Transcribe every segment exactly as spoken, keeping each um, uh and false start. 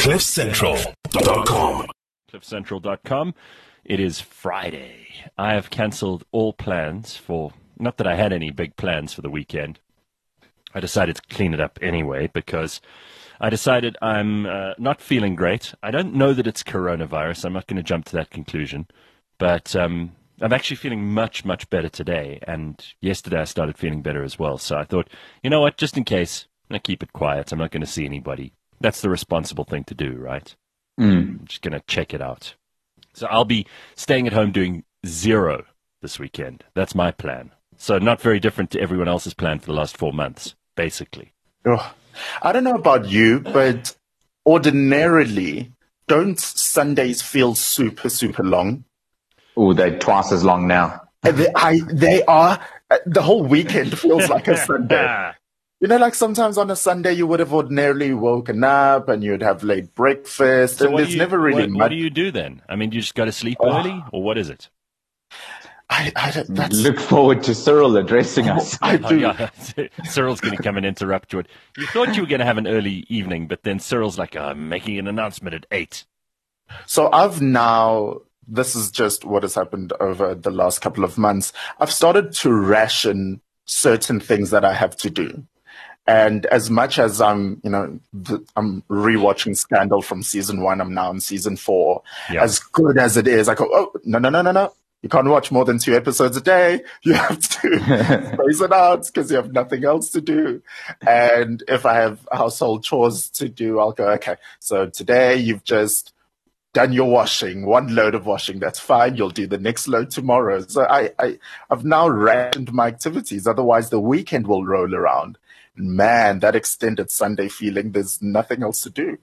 cliff central dot com. cliff central dot com. It is Friday. I have cancelled all plans for, not that I had any big plans for the weekend. I decided to clean it up anyway because I decided I'm uh, not feeling great. I don't know that it's coronavirus. I'm not going to jump to that conclusion. But um, I'm actually feeling much, much better today. And yesterday I started feeling better as well. So I thought, you know what, just in case, I'm going to keep it quiet. I'm not going to see anybody. That's the responsible thing to do, right? Mm. I'm just going to check it out. So I'll be staying at home doing zero this weekend. That's my plan. So not very different to everyone else's plan for the last four months, basically. Oh, I don't know about you, but ordinarily, don't Sundays feel super, super long? Oh, they're twice as long now. They, I, they are. The whole weekend feels like a Sunday. You know, like sometimes on a Sunday you would have ordinarily woken up and you'd have late breakfast, So and what there's do you, never really what, much. what do you do then? I mean, do you just go to sleep Oh. early, or what is it? I, I, don't- that's, Look forward to Cyril addressing us. I Oh, do. yeah. Cyril's going to come and interrupt you. You thought you were going to have an early evening, but then Cyril's like, oh, I'm making an announcement at eight. So I've now, this is just what has happened over the last couple of months. I've started to ration certain things that I have to do. And as much as I'm, you know, th- I'm rewatching Scandal from season one, I'm now in season four. Yeah. As good as it is, I go, oh, no, no, no, no, no. You can't watch more than two episodes a day. You have to space it out because you have nothing else to do. And if I have household chores to do, I'll go, okay, so today you've just done your washing, one load of washing, that's fine. You'll do the next load tomorrow. So I, I, I've now rationed my activities. Otherwise, the weekend will roll around. Man, that extended Sunday feeling, there's nothing else to do.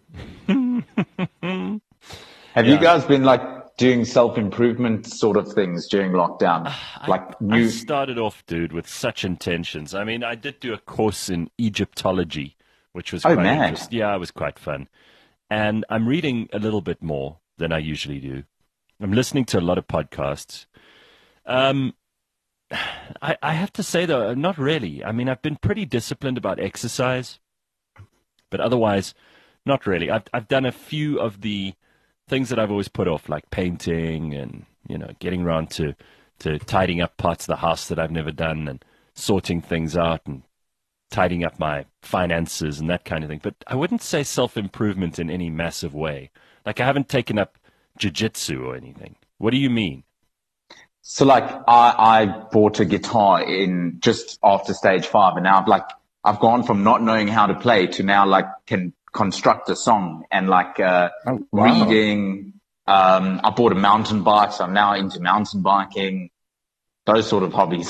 Have Yeah. you guys been like doing self-improvement sort of things during lockdown? Like I new, started off, dude, with such intentions. I mean, I did do a course in Egyptology, which was Oh, quite man. interesting. Yeah, it was quite fun. And I'm reading a little bit more than I usually do. I'm listening to a lot of podcasts. Um, I, I have to say, though, not really. I mean, I've been pretty disciplined about exercise, but otherwise, not really. I've I've done a few of the things that I've always put off, like painting and, you know, getting around to, to tidying up parts of the house that I've never done and sorting things out and tidying up my finances and that kind of thing. But I wouldn't say self-improvement in any massive way. Like, I haven't taken up jiu-jitsu or anything. What do you mean? so like I, I bought a guitar in just after stage five, and now I've like, I've gone from not knowing how to play to now like can construct a song and like, uh, Oh, wow. reading. Um, I bought a mountain bike, so I'm now into mountain biking, those sort of hobbies.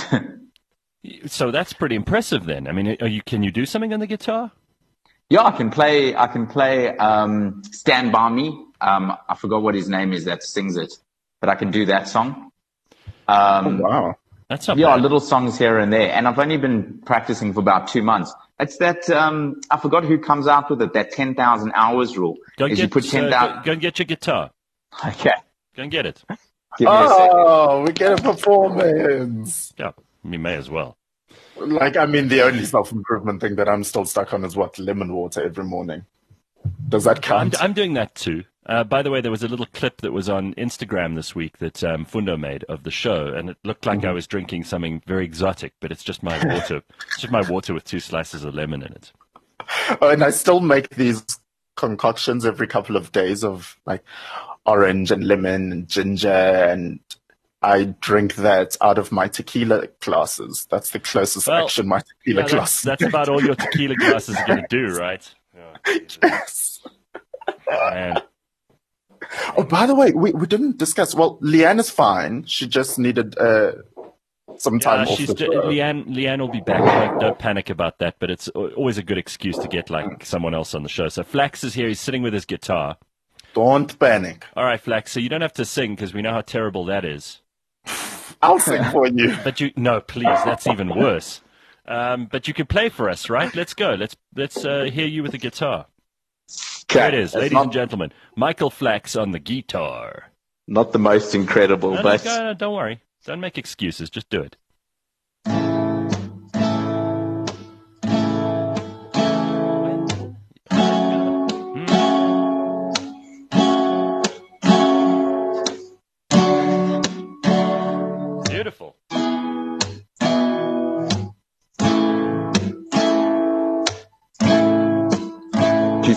So that's pretty impressive then. I mean, are you, can you do something on the guitar? Yeah, I can play, I can play, um, Stand By Me. Um, I forgot what his name is that sings it, but I can do that song. Um, Oh, wow. That's not yeah, bad. little songs here and there. And I've only been practicing for about two months. It's that, um, I forgot who comes out with it, that ten thousand hours rule. Go is get, you put uh, ten go, thousand, go and get your guitar. okay. Go and get it. Give me a second. Oh, we get a performance. Yeah, you may as well. Like, I mean, the only self-improvement thing that I'm still stuck on is what? Lemon water every morning. Does that I'm, count? I'm doing that too. Uh, by the way, there was a little clip that was on Instagram this week that um, Fundo made of the show, and it looked like I was drinking something very exotic, but it's just my water. It's just my water with two slices of lemon in it. Oh, and I still make these concoctions every couple of days of like orange and lemon and ginger, and I drink that out of my tequila glasses. That's the closest Well, action my tequila Yeah, that's, glasses that's get. about all your tequila glasses are going to do, right? Oh, Jesus, Yes. man. Oh, by the way, we, we didn't discuss. Well, Leanne is fine. She just needed uh, some time Yeah, off she's the ju- show. Leanne. Leanne will be back. Don't, don't panic about that. But it's al- always a good excuse to get like someone else on the show. So Flax is here. He's sitting with his guitar. Don't panic. All right, Flax. So you don't have to sing because we know how terrible that is. I'll sing for you. But you no, please. That's even worse. Um, but you can play for us, right? Let's go. Let's let's uh, hear you with the guitar. There it is, It's ladies not, and gentlemen. Michael Flax on the guitar. not the most incredible, No, no, but go- no, don't worry. Don't make excuses. Just do it.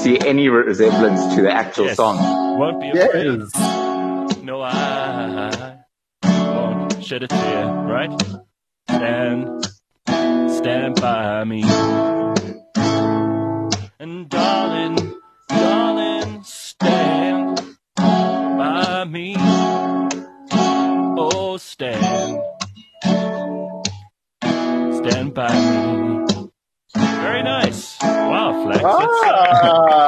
see any resemblance to the actual Yes. song. Won't be afraid. Yes. No, I won't shed a tear, right? Stand, stand by me. And darling, darling, stand by me. Oh, stand, stand by me. Very nice. Wow, Flex. That's, uh,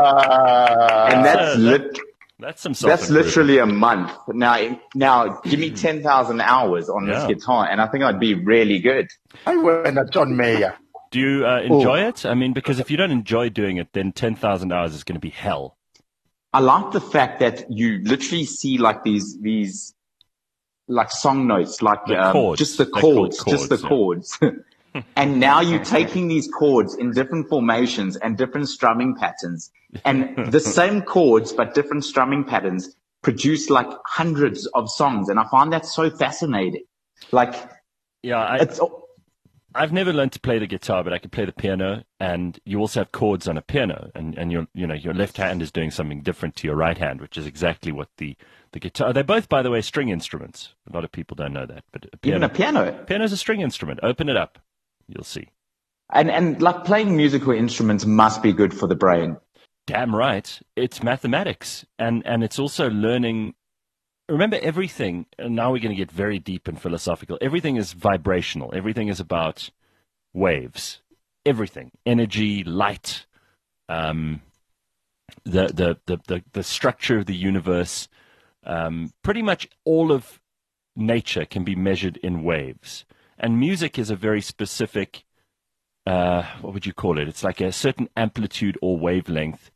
Ah. And that's uh, that- lit. that's some That's self-improvement. literally a month. Now, now give me ten thousand hours on this Yeah. guitar and I think I'd be really good. I went at John Mayer. Do you uh, enjoy it? I mean, because if you don't enjoy doing it, then ten thousand hours is going to be hell. I like the fact that you literally see like these, these, like song notes, like The um, chords. just the They're called chords, just the chords, chords. And now you're taking these chords in different formations and different strumming patterns, and the same chords but different strumming patterns produce like hundreds of songs, and I find that so fascinating. Like, Yeah, I, it's I've never learned to play the guitar, but I can play the piano, and you also have chords on a piano, and, and your you know your left hand is doing something different to your right hand, which is exactly what the, the guitar. They're both, by the way, string instruments. A lot of people don't know that, but a even piano, a piano. piano's a string instrument. Open it up, you'll see. And, and like playing musical instruments must be good for the brain. Damn right. It's mathematics. And and it's also learning. Remember, everything, and now we're going to get very deep and philosophical. Everything is vibrational. Everything is about waves. Everything. Energy, light, um, the, the, the, the, the structure of the universe. Um, pretty much all of nature can be measured in waves. And music is a very specific, uh, what would you call it? It's like a certain amplitude or wavelength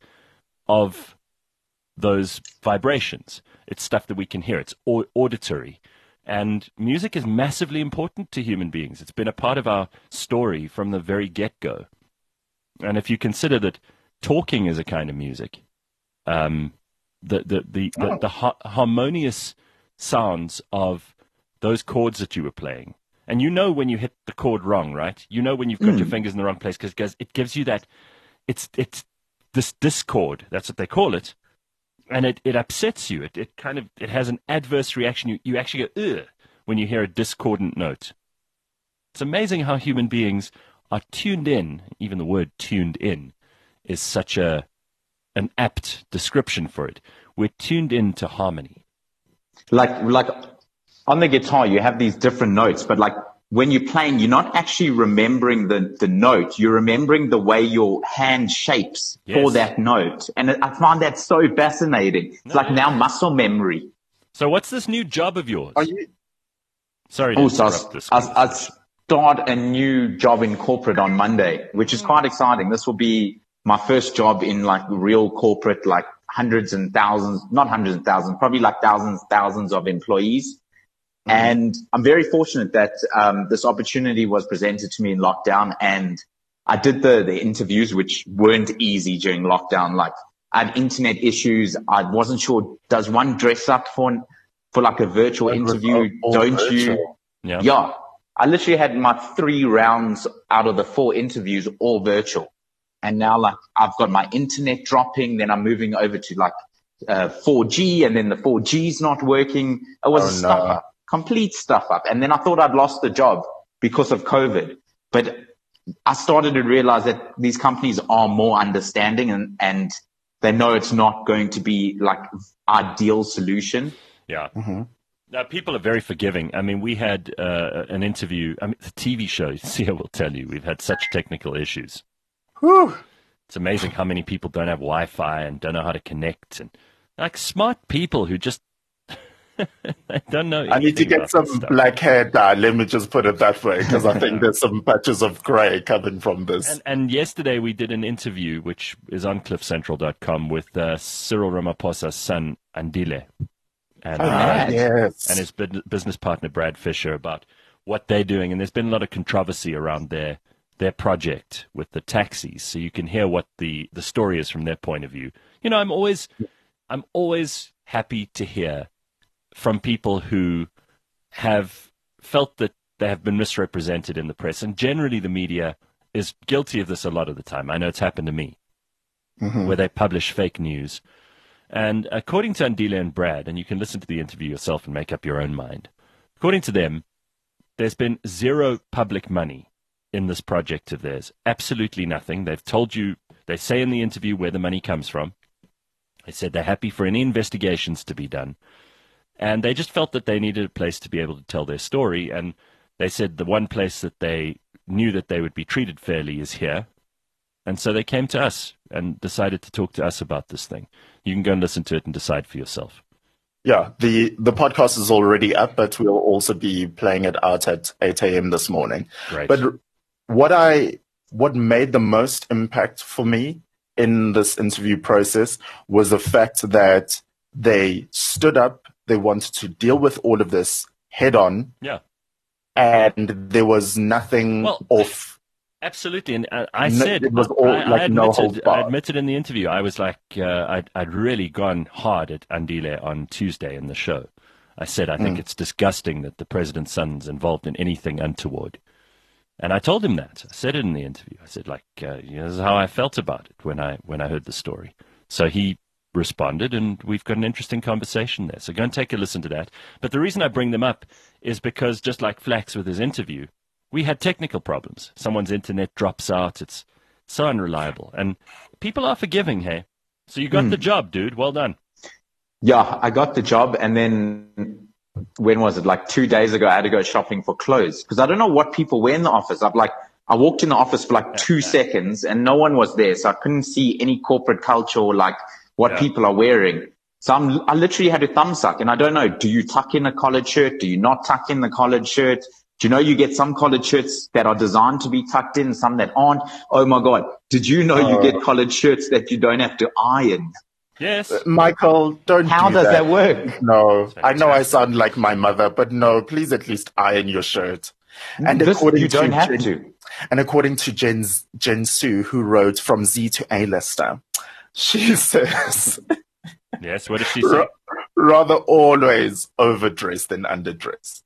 of those vibrations. It's stuff that we can hear. It's au- auditory. And music is massively important to human beings. It's been a part of our story from the very get-go. And if you consider that talking is a kind of music, um, the, the, the, the, Oh. the ha- harmonious sounds of those chords that you were playing, and you know when you hit the chord wrong, right? You know when you've got your fingers in the wrong place, because it gives you that, it's it's this discord, that's what they call it, and it, it upsets you. It it kind of, it has an adverse reaction. You, you actually go, ugh, when you hear a discordant note. It's amazing how human beings are tuned in. Even the word tuned in is such a an apt description for it. We're tuned in to harmony. Like, like on the guitar, you have these different notes, but like when you're playing, you're not actually remembering the, the note. You're remembering the way your hand shapes Yes. for that note. And I find that so fascinating. It's No, like yeah. now muscle memory. So what's this new job of yours? Are you? Sorry to Oh, so I, interrupt this. I, I conversation. start a new job in corporate on Monday, which is quite exciting. This will be my first job in like real corporate, like hundreds and thousands, not hundreds and thousands, probably like thousands, thousands of employees. And I'm very fortunate that um, this opportunity was presented to me in lockdown, and I did the, the interviews, which weren't easy during lockdown. Like I had internet issues. I wasn't sure, does one dress up for, for like a virtual It was interview? all- all Don't you? virtual. Yeah. Yeah. I literally had my three rounds out of the four interviews all virtual. And now like I've got my internet dropping, then I'm moving over to like uh, four G, and then the four G's not working. It was Oh, a stuff no. up, complete stuff up. And then I thought I'd lost the job because of COVID. But I started to realize that these companies are more understanding, and, and they know it's not going to be like ideal solution. Yeah. Mm-hmm. Now, people are very forgiving. I mean, we had uh, an interview. I mean, the T V show, Sia will tell you, we've had such technical issues. Whew. It's amazing how many people don't have Wi-Fi and don't know how to connect, and like smart people who just they don't know. I need to anything get about some this stuff. black hair dye. Let me just put it that way, because I think there's some patches of grey coming from this. And, and yesterday we did an interview, which is on cliff central dot com, with uh, Cyril Ramaphosa's son, Andile, and, Oh, uh, right. yes. and his bud- business partner, Brad Fisher, about what they're doing. And there's been a lot of controversy around their their project with the taxis. So you can hear what the, the story is from their point of view. You know, I'm always I'm always happy to hear from people who have felt that they have been misrepresented in the press. And generally the media is guilty of this a lot of the time. I know it's happened to me. mm-hmm. where they publish fake news. And according to Andile and Brad, and you can listen to the interview yourself and make up your own mind, according to them, there's been zero public money in this project of theirs. Absolutely nothing. They've told you, they say in the interview where the money comes from. They said they're happy for any investigations to be done. And they just felt that they needed a place to be able to tell their story. And they said the one place that they knew that they would be treated fairly is here. And so they came to us and decided to talk to us about this thing. You can go and listen to it and decide for yourself. Yeah, the, the podcast is already up, but we'll also be playing it out at eight a.m. this morning. Great. But what I what made the most impact for me in this interview process was the fact that they stood up, they wanted to deal with all of this head on. Yeah. And there was nothing well, off. Absolutely, and uh, I No, said it was all, I, like, I, no admitted, holds barred. I admitted in the interview I was like uh, I'd, I'd really gone hard at Andile on Tuesday in the show. I said I think Mm. it's disgusting that the president's son's involved in anything untoward, and I told him that. I said it in the interview. I said like uh, you know, this is how I felt about it when I when I heard the story. So he responded, and we've got an interesting conversation there. So go and take a listen to that. But the reason I bring them up is because just like Flax with his interview, we had technical problems. Someone's internet drops out. It's so unreliable. And people are forgiving, hey? So you got Mm. the job, dude. Well done. Yeah, I got the job. And then when was it? Like two days ago, I had to go shopping for clothes because I don't know what people wear in the office. I'm like, I walked in the office for like two seconds and no one was there. So I couldn't see any corporate culture or like what Yeah. people are wearing. So I'm, I literally had a thumb suck and I don't know, do you tuck in a collared shirt? Do you not tuck in the collared shirt? Do you know you get some collared shirts that are designed to be tucked in, some that aren't? Oh my God. Did you know you Oh. get collared shirts that you don't have to iron? Yes. Michael, don't How do does that. that work? No, I know I Fantastic. sound like my mother, but no, please at least iron your shirt. And This, according you don't to have Jen, to. And according to Jen, Jen Sue, who wrote From Z to A-Lister, she says, Yes. What did she say? "Ra- rather always overdress than underdress."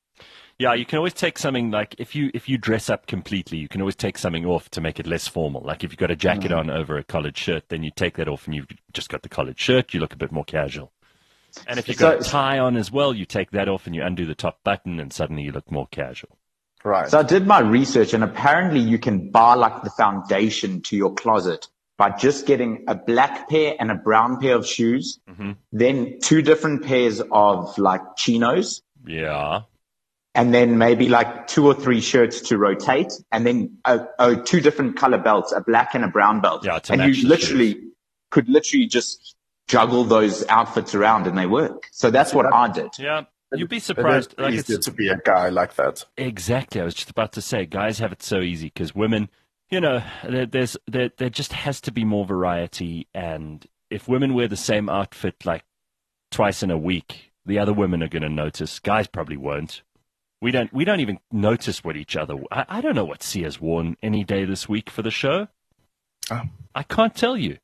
Yeah, you can always take something like if you if you dress up completely, you can always take something off to make it less formal. Like if you've got a jacket Mm. on over a collared shirt, then you take that off and you've just got the collared shirt, you look a bit more casual. And if you've got So- a tie on as well, you take that off and you undo the top button and suddenly you look more casual. Right. So I did my research and apparently you can buy like the foundation to your closet by just getting a black pair and a brown pair of shoes, Mm-hmm. then two different pairs of like chinos, Yeah. and then maybe like two or three shirts to rotate, and then uh, oh, two different color belts, a black and a brown belt. Yeah, to and match you the literally could literally just juggle those outfits around and they work. So that's what I did. Yeah. You'd be It is surprised. Like easier it's, to be a guy like that. Exactly. I was just about to say, guys have it so easy because women, you know, there, there's there, there just has to be more variety. And if women wear the same outfit like twice in a week, the other women are going to notice. Guys probably won't. We don't. We don't even notice what each other. I, I don't know what Sia's worn any day this week for the show. Oh. I can't tell you.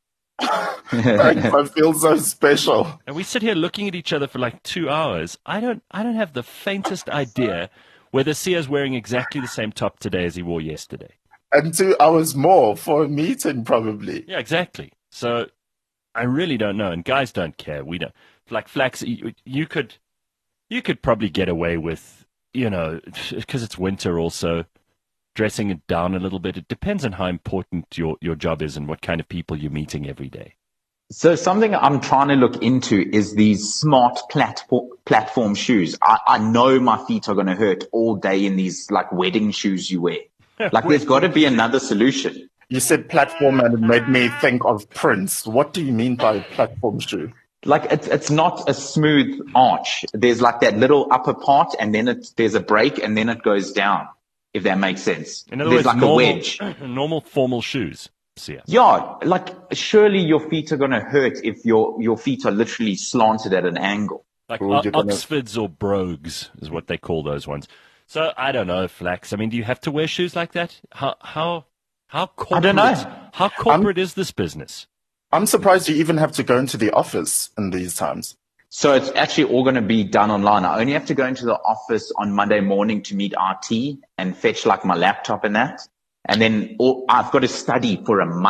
I feel so special. And we sit here looking at each other for like two hours. I don't. I don't have the faintest idea whether Sia's wearing exactly the same top today as he wore yesterday. And two hours more for a meeting, probably. Yeah, exactly. So I really don't know, and guys don't care. We don't. Like Flax, you, you could, you could probably get away with, you know, because it's winter also, dressing it down a little bit. It depends on how important your your job is and what kind of people you're meeting every day. So something I'm trying to look into is these smart platform platform shoes. I, I know my feet are going to hurt all day in these like wedding shoes you wear. Like there's got to be another solution. You said platform and it made me think of Prince. What do you mean by platform shoe? Like it's it's not a smooth arch. There's like that little upper part, and then it, there's a break, and then it goes down. If that makes sense. In other there's words, like normal, a wedge. normal formal shoes. Sia. Yeah, like surely your feet are going to hurt if your your feet are literally slanted at an angle. Like Or o- you're gonna- Oxfords or Brogues is what they call those ones. So I don't know, Flax. I mean, do you have to wear shoes like that? How how how corporate? I don't know. How corporate is this business? I'm surprised you even have to go into the office in these times. So it's actually all going to be done online. I only have to go into the office on Monday morning to meet R T and fetch like my laptop and that. And then all, I've got to study for a month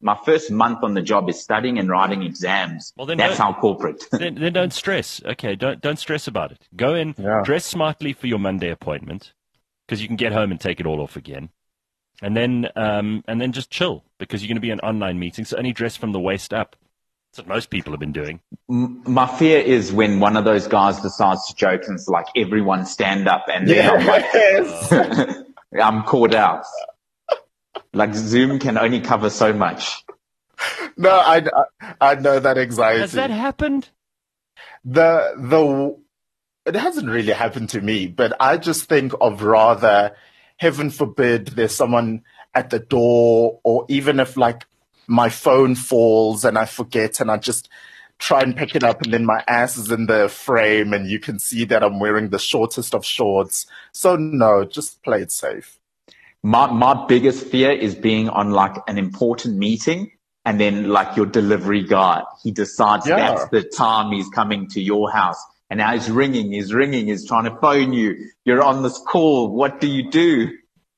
my first month on the job is studying and writing exams. Well, then That's don't- how corporate. then, then don't stress. Okay, don't don't stress about it. Go in, Yeah. dress smartly for your Monday appointment, because you can get home and take it all off again, and then um and then just chill because you're going to be in online meetings. So only dress from the waist up. That's what most people have been doing. M- My fear is when one of those guys decides to joke and it's like everyone stand up, and then I'm like, Yes. I'm caught out. Like Zoom can only cover so much. No, I, I I know that anxiety. Has that happened? the the it hasn't really happened to me, but I just think of rather, heaven forbid, there's someone at the door, or even if like my phone falls and I forget and I just try and pick it up and then my ass is in the frame and you can see that I'm wearing the shortest of shorts. So no, just play it safe. My my biggest fear is being on like an important meeting, and then like your delivery guy, he decides Yeah. that's the time he's coming to your house, and now he's ringing, he's ringing, he's trying to phone you. You're on this call. What do you do?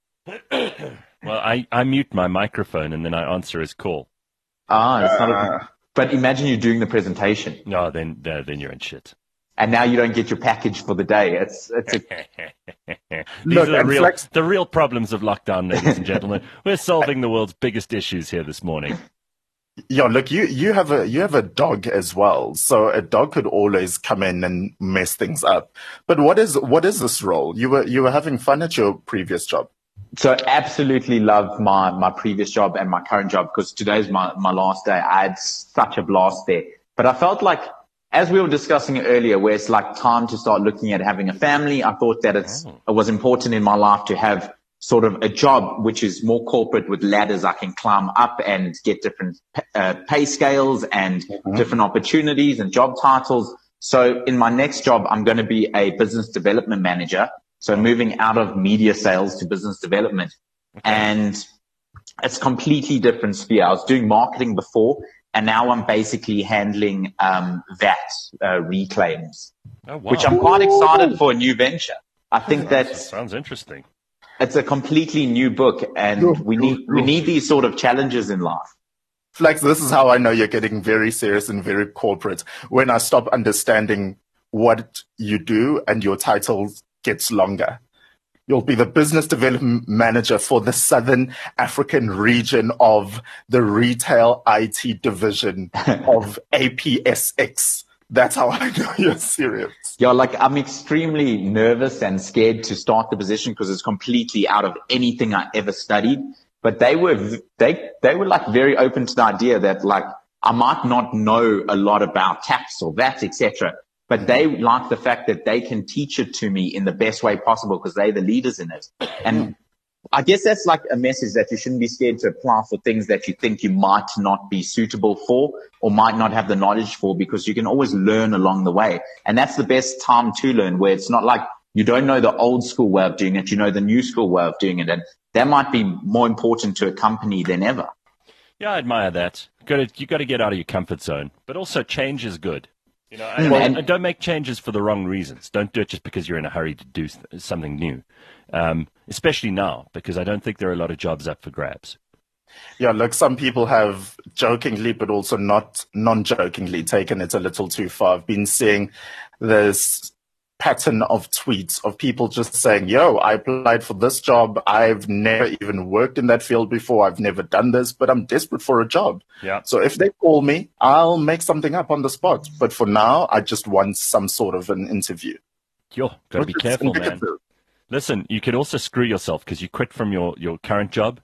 Well, I, I mute my microphone and then I answer his call. Ah, it's not. Uh. A, but imagine you're doing the presentation, No, then uh, then you're in shit. and now you don't get your package for the day. It's it's a These Look, are the and real, flex- the real problems of lockdown, ladies and gentlemen. We're solving the world's biggest issues here this morning. Yeah, look, you, you have a you have a dog as well, so a dog could always come in and mess things up. But what is what is this role? You were you were having fun at your previous job. So absolutely love my, my previous job and my current job, because today's my, my last day. I had such a blast there. But I felt like, as we were discussing earlier, where it's like time to start looking at having a family, I thought that it's, it was important in my life to have sort of a job which is more corporate, with ladders I can climb up and get different uh, pay scales and different opportunities and job titles. So in my next job, I'm going to be a business development manager. So moving out of media sales to business development. And it's a completely different sphere. I was doing marketing before, and now I'm basically handling um, V A T uh, reclaims, Oh, wow. which I'm quite excited for a new venture. I think That that sounds interesting. it's a completely new book, and we need we need these sort of challenges in life. Flex, this is how I know you're getting very serious and very corporate. When I stop understanding what you do and your title gets longer. You'll be the business development manager for the Southern African region of the retail I T division of A P S X. That's how I know you're serious. Yeah, like I'm extremely nervous and scared to start the position because it's completely out of anything I ever studied. But they were they they were like very open to the idea that like I might not know a lot about tax or V A T, et cetera. But they like the fact that they can teach it to me in the best way possible because they're the leaders in it. And I guess that's like a message that you shouldn't be scared to apply for things that you think you might not be suitable for or might not have the knowledge for, because you can always learn along the way. And that's the best time to learn, where it's not like you don't know the old school way of doing it, you know the new school way of doing it. And that might be more important to a company than ever. Yeah, I admire that. You got you got to get out of your comfort zone, but also change is good. You know, and, Well, and don't make changes for the wrong reasons. Don't do it just because you're in a hurry to do something new, um, especially now, because I don't think there are a lot of jobs up for grabs. Yeah, look, some people have jokingly, but also not non-jokingly taken it a little too far. I've been seeing this pattern of tweets of people just saying, yo, I applied for this job. I've never even worked in that field before. I've never done this, but I'm desperate for a job. Yeah. So if they call me, I'll make something up on the spot. But for now, I just want some sort of an interview. Yo, got to be Which is careful, man. indicative. Listen, you could also screw yourself because you quit from your, your current job,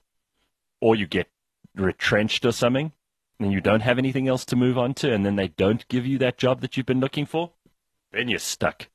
or you get retrenched or something, and you don't have anything else to move on to, and then they don't give you that job that you've been looking for. Then you're stuck.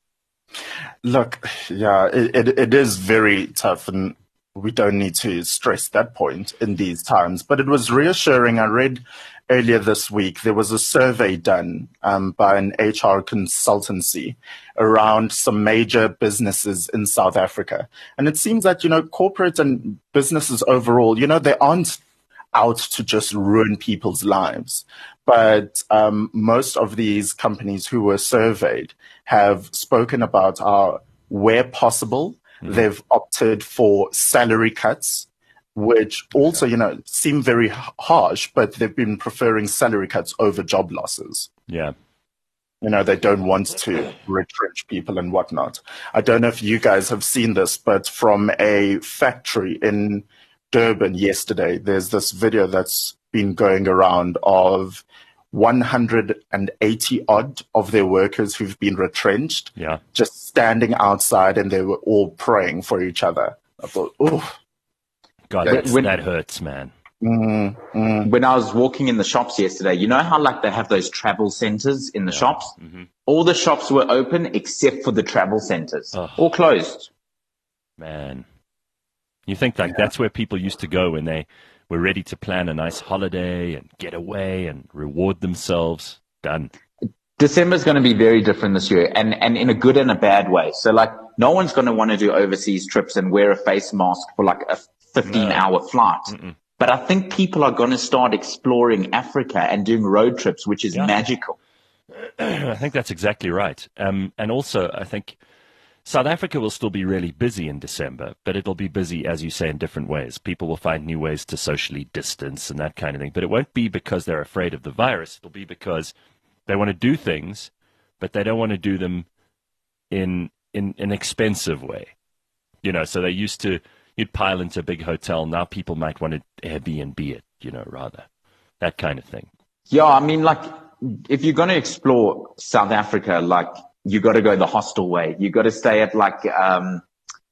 Look, yeah, it, it, it is very tough, and we don't need to stress that point in these times. But it was reassuring. I read earlier this week, there was a survey done um, by an H R consultancy around some major businesses in South Africa. And it seems that, you know, corporate and businesses overall, you know, they aren't out to just ruin people's lives. But um, most of these companies who were surveyed have spoken about how, where possible, mm-hmm. they've opted for salary cuts, which also, you know, seem very harsh, but they've been preferring salary cuts over job losses. Yeah. You know, they don't want to retrench people and whatnot. I don't know if you guys have seen this, but from a factory in Durban yesterday, there's this video that's been going around of one hundred eighty odd of their workers who've been retrenched, Yeah. just standing outside, and they were all praying for each other. I thought, oh, God, When- that's, when- that hurts, man. mm, mm, When I was walking in the shops yesterday, you know how like they have those travel centers in the shops? Mhm. All the shops were open except for the travel centers. Ugh. All closed. Man. You think like that's where people used to go when they were ready to plan a nice holiday and get away and reward themselves. Done. December's going to be very different this year, and, and in a good and a bad way. So like no one's going to want to do overseas trips and wear a face mask for like a fifteen hour flight. Mm-mm. But I think people are going to start exploring Africa and doing road trips, which is Yeah. magical. I think that's exactly right. Um, and also, I think South Africa will still be really busy in December, but it'll be busy, as you say, in different ways. People will find new ways to socially distance and that kind of thing. But it won't be because they're afraid of the virus. It'll be because they want to do things, but they don't want to do them in in an expensive way. You know, so they used to, you'd pile into a big hotel. Now people might want to Airbnb it, you know, rather. That kind of thing. Yeah, I mean, like, if you're going to explore South Africa, like, you got to go the hostel way. You got to stay at like um,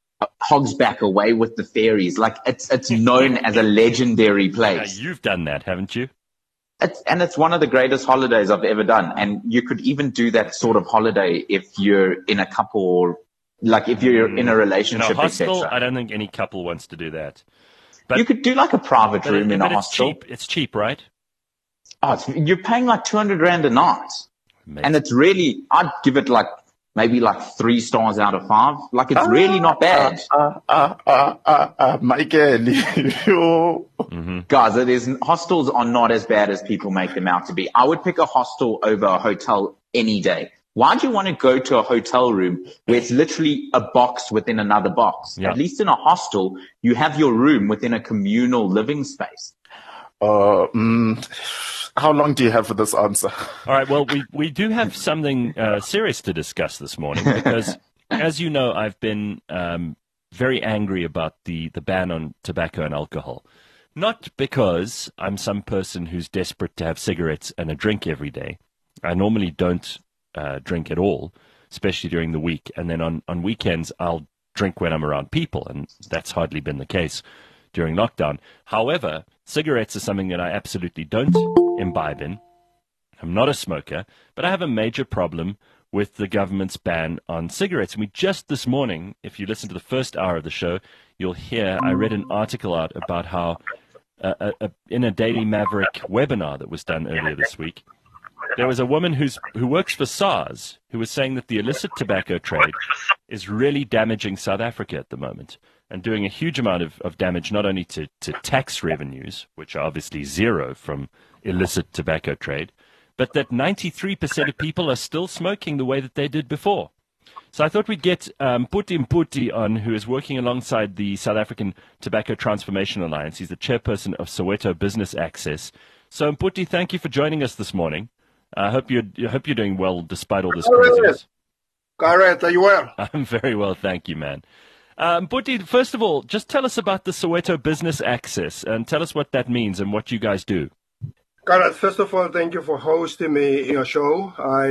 Hogsback away with the ferries. Like, it's it's known as a legendary Yeah, place. you've done that, haven't you? It's, and it's one of the greatest holidays I've ever done. And you could even do that sort of holiday if you're in a couple, or like if you're in a In a relationship, hostel, I et cetera. don't think any couple wants to do that. But You could do like a private But, room it, in but a it's hostel. cheap. It's cheap, right? Oh, it's, you're paying like two hundred rand a night. Amazing. And it's really, I'd give it like maybe like three stars out of five. Like, it's really not bad. ah, ah, ah, ah, ah, Michael, you. Guys, it is, hostels are not as bad as people make them out to be. I would pick a hostel over a hotel any day. Why do you want to go to a hotel room where it's literally a box within another box? Yeah. At least in a hostel, you have your room within a communal living space. Uh, mm, how long do you have for this answer? All right. Well, we, we do have something uh, serious to discuss this morning because, as you know, I've been um, very angry about the, the ban on tobacco and alcohol. Not because I'm some person who's desperate to have cigarettes and a drink every day. I normally don't uh, drink at all, especially during the week. And then on, on weekends, I'll drink when I'm around people, and that's hardly been the case during lockdown. However, cigarettes are something that I absolutely don't imbibe in. I'm not a smoker, but I have a major problem with the government's ban on cigarettes. And we just this morning, if you listen to the first hour of the show, you'll hear I read an article out about how uh, a, a, in a Daily Maverick webinar that was done earlier this week, there was a woman who's who works for SARS who was saying that the illicit tobacco trade is really damaging South Africa at the moment and doing a huge amount of, of damage not only to, to tax revenues, which are obviously zero from illicit tobacco trade, but that ninety-three percent of people are still smoking the way that they did before. So I thought we'd get um, Mputi Mputi on, who is working alongside the South African Tobacco Transformation Alliance. He's the chairperson of Soweto Business Access. So Mputi, thank you for joining us this morning. I hope you're, I hope you're doing well despite all this craziness. Gareth, are you well? I'm very well, thank you, man. Um, Mputi, first of all, just tell us about the Soweto Business Access and tell us what that means and what you guys do. Gareth, first of all, thank you for hosting me in your show.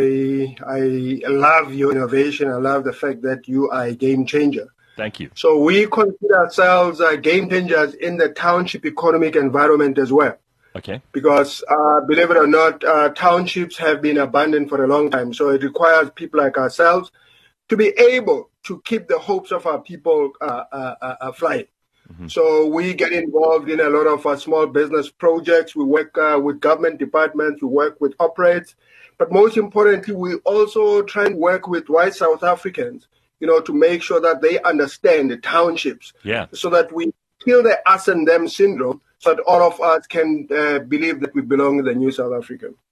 I I love your innovation. I love the fact that you are a game changer. Thank you. So we consider ourselves uh, game changers in the township economic environment as well. Okay. Because uh, believe it or not, uh, townships have been abandoned for a long time. So it requires people like ourselves to be able to keep the hopes of our people uh, uh, uh, flying. Mm-hmm. So we get involved in a lot of uh, small business projects. We work uh, with government departments. We work with corporates. But most importantly, we also try and work with white South Africans, you know, to make sure that they understand the townships. Yeah. So that we kill the us and them syndrome, so that all of us can uh, believe that we belong in the new South Africa.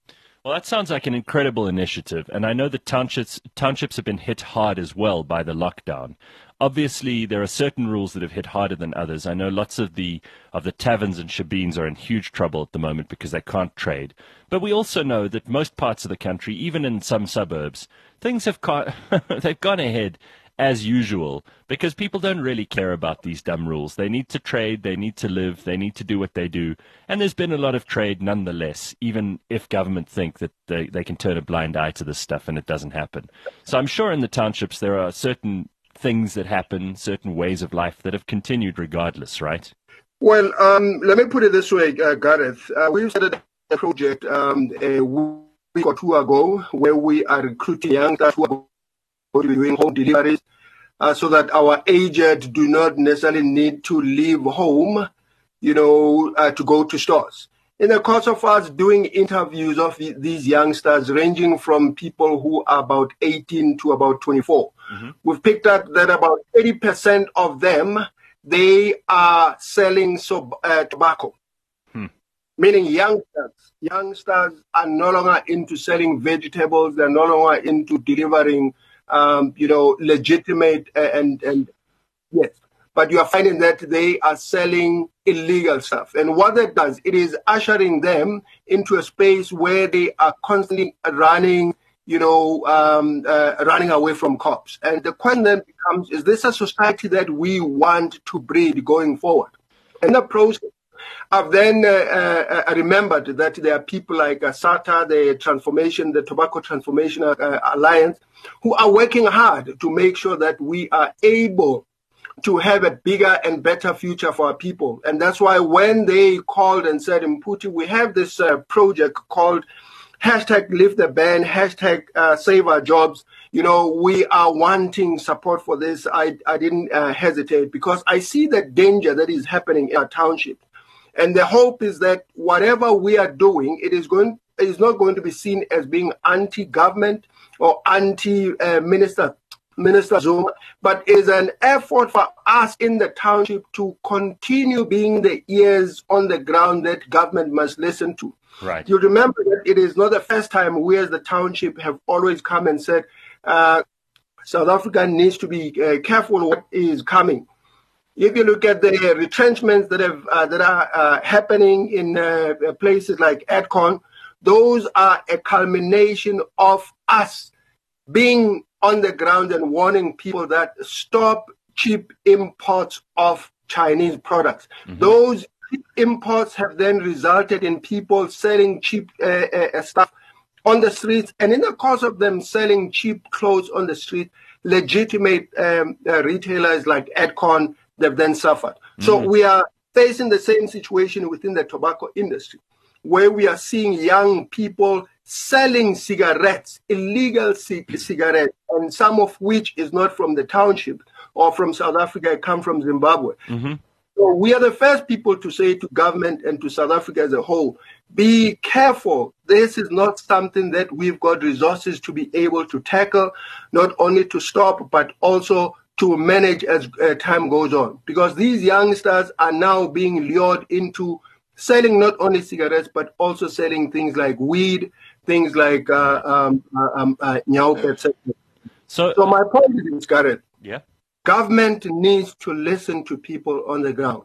Well, that sounds like an incredible initiative, and I know that townships townships have been hit hard as well by the lockdown. Obviously, there are certain rules that have hit harder than others. I know lots of the of the taverns and shebeens are in huge trouble at the moment because they can't trade. But we also know that most parts of the country, even in some suburbs, things have ca- they've gone ahead as usual because people don't really care about these dumb rules. They need to trade, they need to live, they need to do what they do. And there's been a lot of trade nonetheless, even if government think that they, they can turn a blind eye to this stuff and it doesn't happen. So I'm sure in the townships there are certain things that happen, certain ways of life that have continued regardless, right? Well, um, let me put it this way, uh, Gareth. Uh, we started a project um, a week or two ago where we are recruiting youngsters who are going to be doing home deliveries uh, so that our aged do not necessarily need to leave home, you know, uh, to go to stores. In the course of us doing interviews of the, these youngsters, ranging from people who are about eighteen to about twenty-four, mm-hmm. we've picked up that about eighty percent of them, they are selling so, uh, tobacco. Hmm. Meaning youngsters. Youngsters are no longer into selling vegetables. They're no longer into delivering, um, you know, legitimate uh, and, and yes. But you are finding that they are selling illegal stuff. And what that does, it is ushering them into a space where they are constantly running, you know, um, uh, running away from cops. And the question then becomes, is this a society that we want to breed going forward? In the process, I've then uh, uh, remembered that there are people like uh, SATA, the transformation, the Tobacco Transformation uh, Alliance, who are working hard to make sure that we are able to have a bigger and better future for our people. And that's why when they called and said, Mputi, we have this uh, project called hashtag Lift the Ban, hashtag uh, Save Our Jobs, you know, we are wanting support for this. I, I didn't uh, hesitate because I see the danger that is happening in our township. And the hope is that whatever we are doing, it is going, it is not going to be seen as being anti-government or anti-minister. Uh, Minister Zuma, but is an effort for us in the township to continue being the ears on the ground that government must listen to. Right. You remember that it is not the first time we as the township have always come and said, uh, South Africa needs to be uh, careful what is coming. If you look at the retrenchments that have uh, that are uh, happening in uh, places like Adcon, those are a culmination of us being on the ground and warning people that stop cheap imports of Chinese products. Mm-hmm. Those imports have then resulted in people selling cheap uh, uh, stuff on the streets, and in the course of them selling cheap clothes on the street, legitimate um, uh, retailers like Adcon, they've then suffered. Mm-hmm. So we are facing the same situation within the tobacco industry, where we are seeing young people selling cigarettes, illegal c- cigarettes, and some of which is not from the township or from South Africa, come from Zimbabwe. Mm-hmm. So we are the first people to say to government and to South Africa as a whole, be careful. This is not something that we've got resources to be able to tackle, not only to stop, but also to manage as uh, time goes on. Because these youngsters are now being lured into selling not only cigarettes, but also selling things like weed, things like uh, um, uh, um, uh, nyaup, et cetera. So, so my point is, Gareth, yeah, government needs to listen to people on the ground.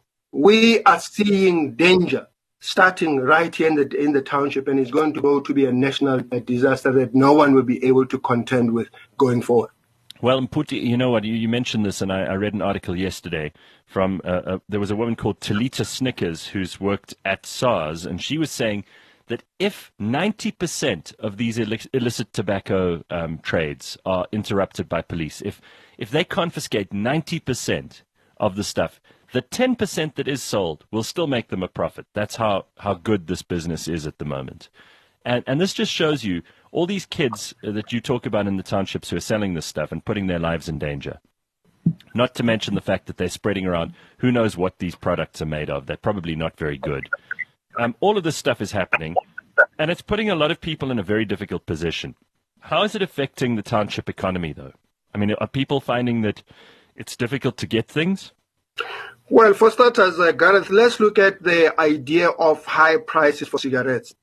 We are seeing danger starting right here in the in the township, and it's going to go to be a national disaster that no one will be able to contend with going forward. Well, Mputi, you know what, you, you mentioned this, and I, I read an article yesterday from, uh, uh, there was a woman called Talita Snickers who's worked at SARS, and she was saying that if ninety percent of these illic- illicit tobacco um, trades are interrupted by police, if if they confiscate ninety percent of the stuff, the ten percent that is sold will still make them a profit. That's how, how good this business is at the moment. And and this just shows you all these kids that you talk about in the townships who are selling this stuff and putting their lives in danger. Not to mention the fact that they're spreading around who knows what these products are made of. They're probably not very good. Um, all of this stuff is happening, and it's putting a lot of people in a very difficult position. How is it affecting the township economy, though? I mean, are people finding that it's difficult to get things? Well, for starters, uh, Gareth, let's look at the idea of high prices for cigarettes.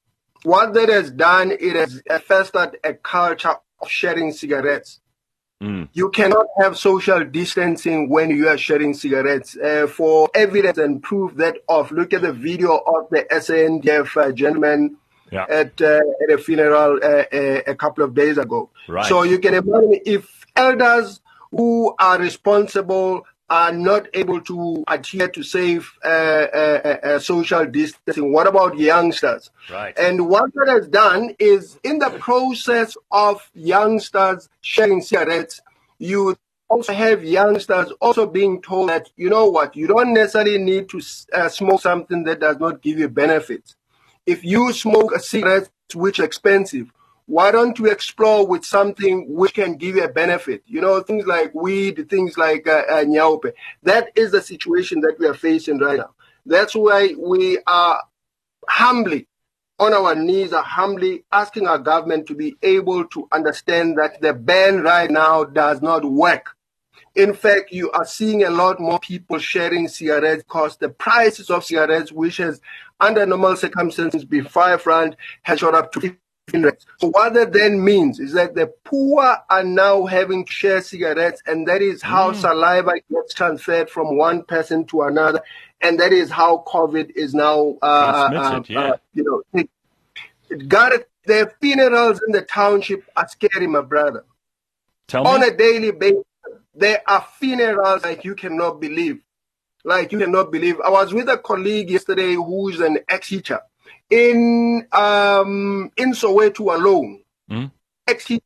what that has done, it has fostered a culture of sharing cigarettes. Mm. You cannot have social distancing when you are sharing cigarettes. Uh, for evidence and proof that of, look at the video of the S A N D F uh, gentleman Yeah. at, uh, at a funeral uh, a, a couple of days ago. Right. So you can imagine if elders who are responsible are not able to adhere to safe uh, uh, uh, social distancing, what about youngsters? Right. And what that has done is, in the process of youngsters sharing cigarettes, you also have youngsters also being told that, you know what, you don't necessarily need to uh, smoke something that does not give you benefits. If you smoke a cigarette which is expensive, why don't you explore with something which can give you a benefit? You know, things like weed, things like uh, uh, nyaupe. That is the situation that we are facing right now. That's why we are humbly, on our knees, are humbly asking our government to be able to understand that the ban right now does not work. In fact, you are seeing a lot more people sharing cigarettes because the prices of cigarettes, which has, under normal circumstances, be five rand, has shot up to fifteen rand. So what that then means is that the poor are now having to share cigarettes, and that is how mm. saliva gets transferred from one person to another, and that is how COVID is now, uh, transmitted. Uh, yeah. uh, you know, it, it got it. The funerals in the township are scary, my brother. Tell On me. a daily basis. There are funerals like you cannot believe. Like you cannot believe. I was with a colleague yesterday who's an ex-teacher in um in Soweto alone. Mm. Ex-teacher,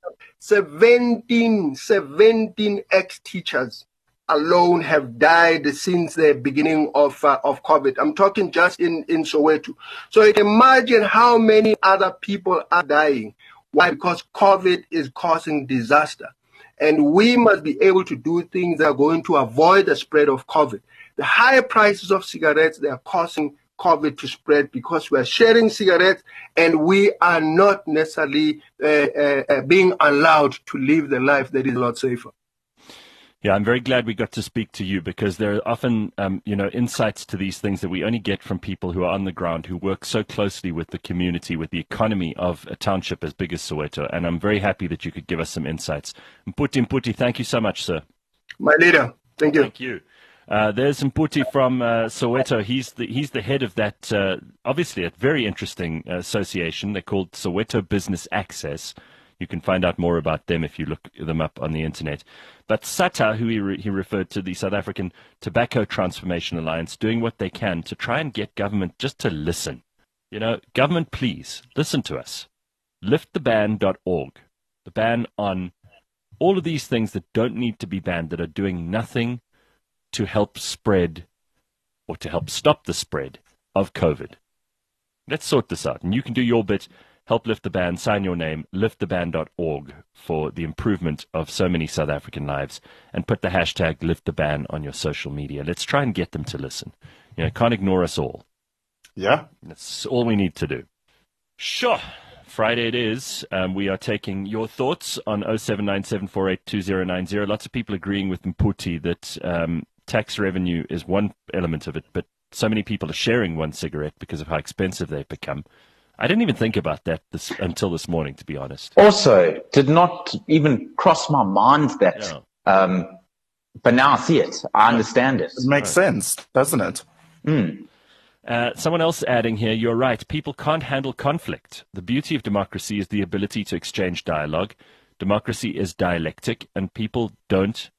seventeen, seventeen ex-teachers alone have died since the beginning of uh, of COVID. I'm talking just in, in Soweto. So you can imagine how many other people are dying. Why? Because COVID is causing disaster. And we must be able to do things that are going to avoid the spread of COVID. The higher prices of cigarettes, they are causing COVID to spread because we are sharing cigarettes and we are not necessarily uh, uh, uh, being allowed to live the life that is a lot safer. Yeah, I'm very glad we got to speak to you because there are often, um, you know, insights to these things that we only get from people who are on the ground, who work so closely with the community, with the economy of a township as big as Soweto. And I'm very happy that you could give us some insights. Mputi Mputi, thank you so much, sir. My leader, thank you. Thank you. Uh, there's Mputi from uh, Soweto. He's the he's the head of that, uh, obviously, a very interesting uh, association. They're called Soweto Business Access. You can find out more about them if you look them up on the internet. But SATA, who he, re- he referred to, the South African Tobacco Transformation Alliance, doing what they can to try and get government just to listen. You know, government, please, listen to us. lift the ban dot org. The ban on all of these things that don't need to be banned, that are doing nothing to help spread or to help stop the spread of COVID. Let's sort this out. And you can do your bit. Help lift the ban, sign your name, lift the ban dot org for the improvement of so many South African lives, and put the hashtag lifttheban on your social media. Let's try and get them to listen. You know, can't ignore us all. Yeah. That's all we need to do. Sure. Friday it is. Um, we are taking your thoughts on oh seven nine seven four eight two oh nine oh. Lots of people agreeing with Mputi that um, tax revenue is one element of it, but so many people are sharing one cigarette because of how expensive they've become. I didn't even think about that this, until this morning, to be honest. Also, did not even cross my mind that, Yeah. um, but now I see it. I understand it. It makes sense, doesn't it? Mm. Uh, someone else adding here, you're right, people can't handle conflict. The beauty of democracy is the ability to exchange dialogue. Democracy is dialectic, and people don't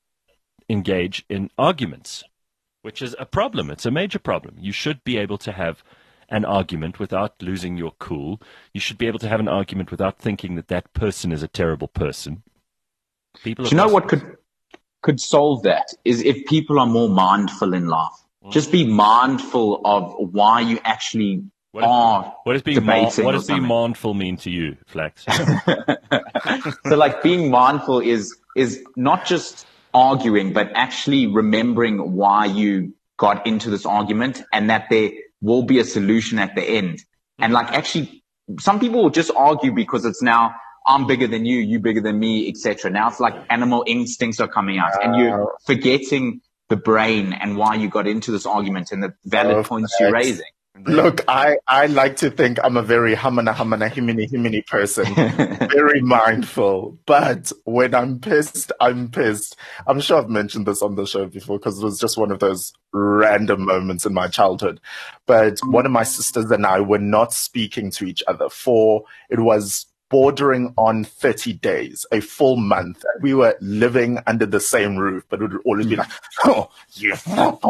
engage in arguments, which is a problem. It's a major problem. You should be able to have an argument without losing your cool. You should be able to have an argument without thinking that that person is a terrible person. People Do you know what could could solve that is if people are more mindful in life. Mm-hmm. Just be mindful of why you actually what is, are what does being debating. Ma- what does being mindful mean to you, Flax? So, like, being mindful is is not just arguing, but actually remembering why you got into this argument, and that there will be a solution at the end. And like, actually, some people will just argue because it's now, I'm bigger than you, you bigger than me, et cetera. Now it's like animal instincts are coming out, and you're forgetting the brain and why you got into this argument and the valid oh, points facts. you're raising. Look, I, I like to think I'm a very hamana hamana himini himini person, very mindful. But when I'm pissed, I'm pissed. I'm sure I've mentioned this on the show before because it was just one of those random moments in my childhood. But one of my sisters and I were not speaking to each other for, it was bordering on thirty days, a full month. We were living under the same roof, but it would always be like, oh, yeah.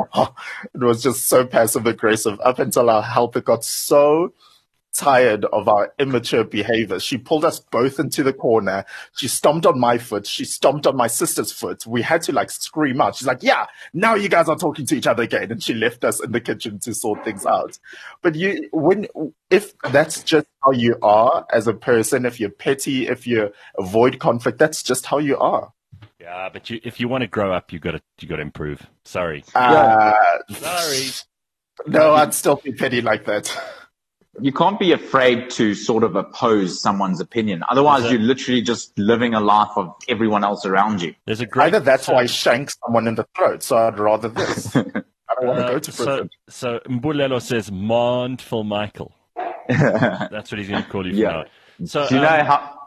It was just so passive aggressive up until our helper got so tired of our immature behavior. She pulled us both into the corner. She stomped on my foot. She stomped on my sister's foot. We had to like scream out. She's like, yeah, now you guys are talking to each other again. And she left us in the kitchen to sort things out. But you, when, if that's just how you are as a person, if you're petty, if you avoid conflict, that's just how you are. Yeah, but you, if you want to grow up, you got to you got to improve. Sorry. Uh, Sorry. No, I'd still be petty like that. You can't be afraid to sort of oppose someone's opinion. Otherwise, There's a- you're literally just living a life of everyone else around you. There's a great. Either that's so, why I shank someone in the throat, so I'd rather this. I don't want to uh, go to prison. So, so Mbulelo says, "Mindful Michael." That's what he's going to call you from Yeah. now on. So, Do you know um, how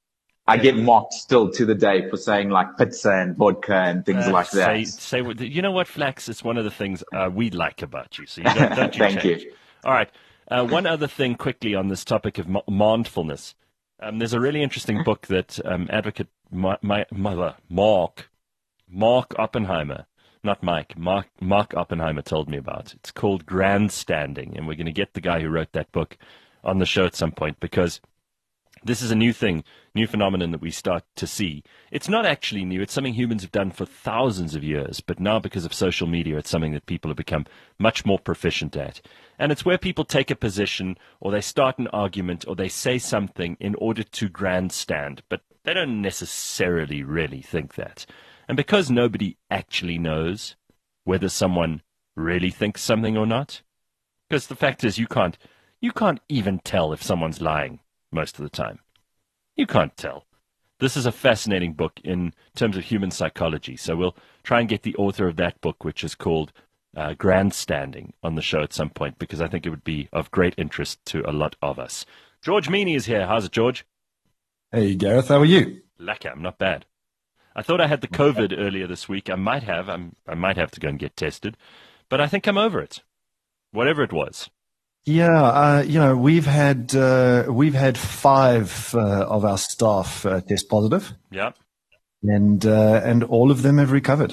I get mocked still to the day for saying like pizza and vodka and things uh, like that? Say, say, what- you know what, Flax? It's one of the things uh, we like about you. So you don't, don't you Thank change. you. All right. Uh, one other thing quickly on this topic of m- mindfulness. Um, there's a really interesting book that um, advocate my, my mother, Mark, Mark Oppenheimer, not Mike, Mark, Mark Oppenheimer told me about. It's called Grandstanding, and we're going to get the guy who wrote that book on the show at some point because this is a new thing, new phenomenon that we start to see. It's not actually new. It's something humans have done for thousands of years, but now because of social media, it's something that people have become much more proficient at. And it's where people take a position or they start an argument or they say something in order to grandstand, but they don't necessarily really think that. And because nobody actually knows whether someone really thinks something or not, because the fact is you can't, you can't even tell if someone's lying most of the time. You can't tell. This is a fascinating book in terms of human psychology. So we'll try and get the author of that book, which is called uh, Grandstanding, on the show at some point, because I think it would be of great interest to a lot of us. George Meany is here. How's it, George? Hey, Gareth, how are you? Lekker, I'm not bad. I thought I had the COVID earlier this week. I might have. I'm, I might have to go and get tested. But I think I'm over it. Whatever it was. Yeah, uh, you know, we've had uh, we've had five uh, of our staff uh, test positive, Yeah. and uh, and all of them have recovered.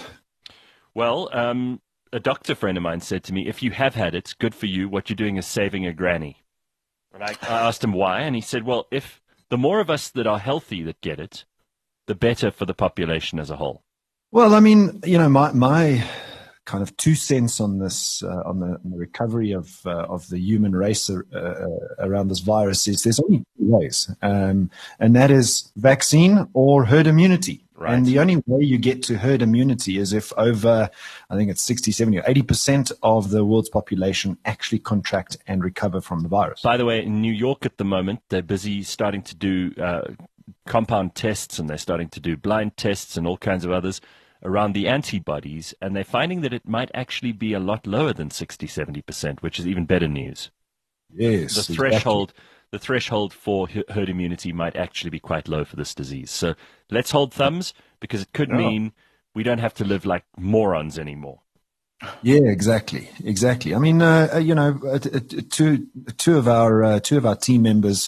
Well, um, a doctor friend of mine said to me, if you have had it, good for you. What you're doing is saving a granny. And I, I asked him why, and he said, well, if the more of us that are healthy that get it, the better for the population as a whole. Well, I mean, you know, my my kind of two cents on this uh, on, the, on the recovery of uh, of the human race uh, uh, around this virus is there's only two ways, um, and that is vaccine or herd immunity. Right. And the only way you get to herd immunity is if over, I think it's sixty, seventy, or eighty percent of the world's population actually contract and recover from the virus. By the way, in New York at the moment, they're busy starting to do uh, compound tests, and they're starting to do blind tests and all kinds of others around the antibodies, and they're finding that it might actually be a lot lower than sixty, seventy percent, which is even better news. Yes. The exactly. threshold, the threshold for h- herd immunity might actually be quite low for this disease. So let's hold thumbs, because it could Yeah. mean we don't have to live like morons anymore. Yeah, exactly, exactly. I mean, uh, uh, you know, uh, t- t- two two of our uh, two of our team members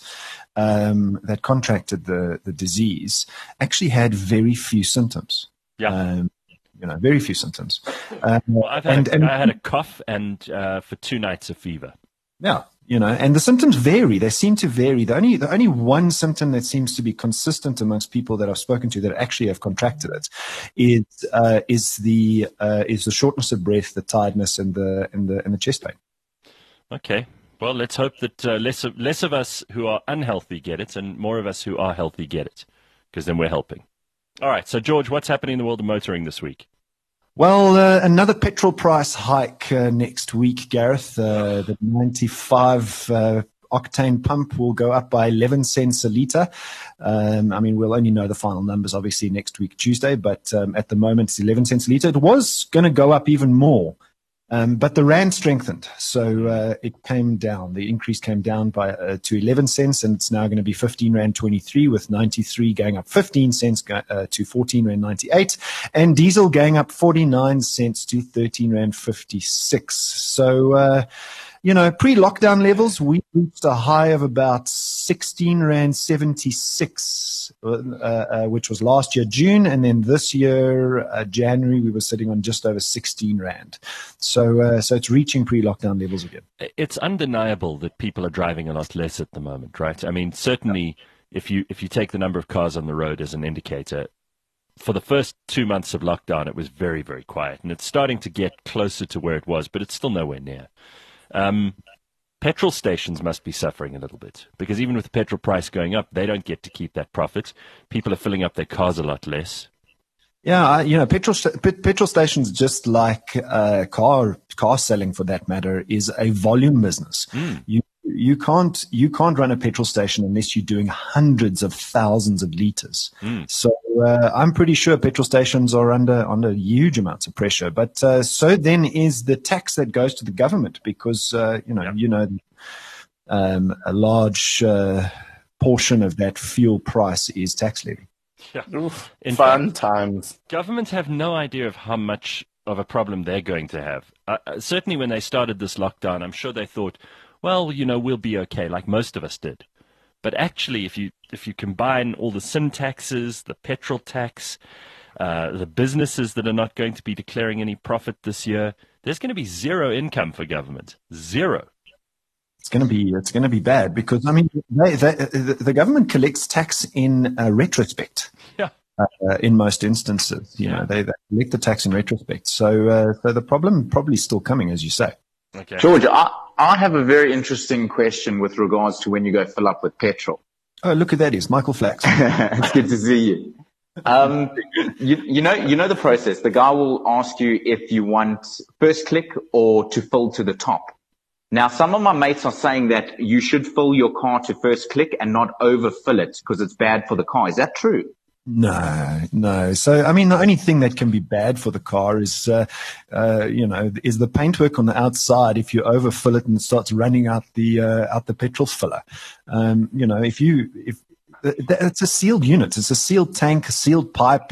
um, that contracted the the disease actually had very few symptoms. Yeah. Um, you know, very few symptoms. Um, Well, I've had, and, a, and I had a cough and uh, for two nights of fever. yeah, you know, and the symptoms vary. They seem to vary. The only the only one symptom that seems to be consistent amongst people that I've spoken to that actually have contracted it is uh, is the uh, is the shortness of breath, the tiredness, and the and the and the chest pain. Okay. Well, let's hope that uh, less of, less of us who are unhealthy get it and more of us who are healthy get it, because then we're helping. All right. So, George, what's happening in the world of motoring this week? Well, uh, another petrol price hike uh, next week, Gareth. Uh, the ninety-five uh, octane pump will go up by eleven cents a litre. Um, I mean, we'll only know the final numbers, obviously, next week, Tuesday, but um, at the moment, it's eleven cents a litre. It was going to go up even more Um, but the rand strengthened, so uh, it came down. The increase came down by uh, to eleven cents, and it's now going to be fifteen rand twenty-three, with ninety-three going up fifteen cents uh, to fourteen rand ninety-eight, and diesel going up forty-nine cents to thirteen rand fifty-six. So, uh, you know, pre-lockdown levels, we reached a high of about sixteen rand seventy-six, uh, uh, which was last year June, and then this year uh, January we were sitting on just over sixteen rand. So, uh, so it's reaching pre-lockdown levels again. It's undeniable that people are driving a lot less at the moment, right? I mean, certainly, if you if you take the number of cars on the road as an indicator, for the first two months of lockdown, it was very, very quiet, and it's starting to get closer to where it was, but it's still nowhere near. Um, petrol stations must be suffering a little bit, because even with the petrol price going up, they don't get to keep that profit. People are filling up their cars a lot less. Yeah, you know, petrol petrol stations, just like uh, car car selling for that matter, is a volume business. Mm. You you can't you can't run a petrol station unless you're doing hundreds of thousands of liters. Mm. So uh, I'm pretty sure petrol stations are under under huge amounts of pressure. But uh, so then is the tax that goes to the government, because uh, you know yeah. you know um, a large uh, portion of that fuel price is tax levy. Yeah. Oof, In fun fact, times. Governments have no idea of how much of a problem they're going to have. Uh, certainly when they started this lockdown, I'm sure they thought, well, you know, we'll be okay, like most of us did. But actually, if you if you combine all the sin taxes, the petrol tax, uh, the businesses that are not going to be declaring any profit this year, there's going to be zero income for government. Zero. It's going to be it's going to be bad, because I mean they, they, the government collects tax in uh, retrospect. Yeah. Uh, in most instances, you yeah. know, they, they collect the tax in retrospect. So, uh, so the problem probably still coming, as you say. Okay. George, I, I have a very interesting question with regards to when you go fill up with petrol. Oh, look who that is, Michael Flax. It's good to see you. Um, you, you know, you know the process. The guy will ask you if you want first click or to fill to the top. Now, some of my mates are saying that you should fill your car to first click and not overfill it because it's bad for the car. Is that true? No, no. So, I mean, the only thing that can be bad for the car is, uh, uh, you know, is the paintwork on the outside. If you overfill it and it starts running out the, uh, out the petrol filler. Um, you know, if you, if, it's a sealed unit. It's a sealed tank, a sealed pipe.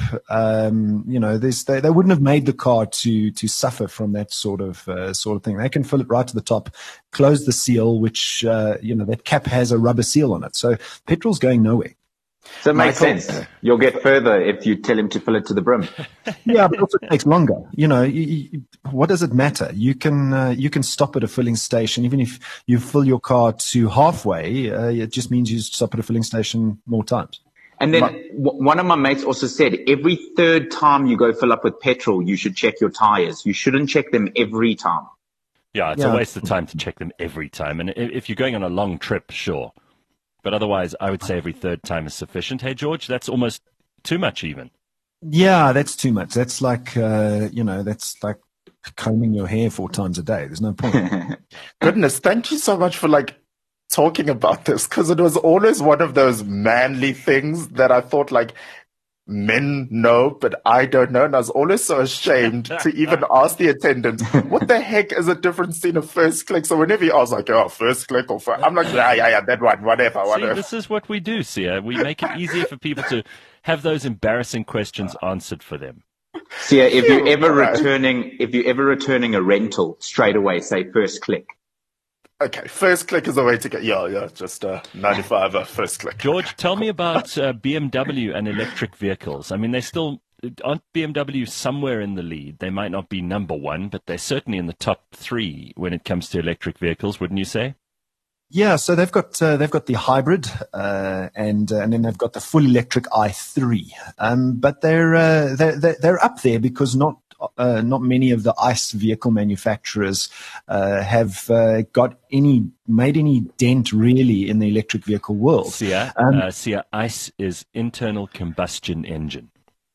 Um, you know, there's, they, they wouldn't have made the car to, to suffer from that sort of, uh, sort of thing. They can fill it right to the top, close the seal, which, uh, you know, that cap has a rubber seal on it. So petrol's going nowhere. So it makes Michael, sense. You'll get further if you tell him to fill it to the brim. Yeah, but also it takes longer. You know, you, you, what does it matter? You can uh, you can stop at a filling station, even if you fill your car to halfway. Uh, it just means you stop at a filling station more times. And then my, w- one of my mates also said every third time you go fill up with petrol, you should check your tires. You shouldn't check them every time. Yeah, it's yeah. a waste of time to check them every time. And if you're going on a long trip, sure. But otherwise, I would say every third time is sufficient. Hey, George, that's almost too much even. Yeah, that's too much. That's like, uh, you know, that's like combing your hair four times a day. There's no point. Goodness, thank you so much for like talking about this, because it was always one of those manly things that I thought like men know, but I don't know. And I was always so ashamed to even ask the attendant, what the heck is a difference in a first click? So whenever you ask like, oh, first click or first, I'm like, yeah, yeah, yeah, that one, whatever, whatever. See, this is what we do, Sia. We make it easier for people to have those embarrassing questions answered for them. Sia, if you're ever returning, if you're ever returning a rental, straight away say first click. Okay, first click is the way to get, yeah, yeah, just uh, ninety-five, uh, first click. George, tell me about uh, B M W and electric vehicles. I mean, they still, aren't B M W somewhere in the lead? They might not be number one, but they're certainly in the top three when it comes to electric vehicles, wouldn't you say? Yeah, so they've got uh, they've got the hybrid, uh, and uh, and then they've got the full electric i three. Um, but they're, uh, they're they're up there because not uh, not many of the ICE vehicle manufacturers uh, have uh, got any made any dent really in the electric vehicle world. Sia, um, uh, Sia, ICE is internal combustion engine.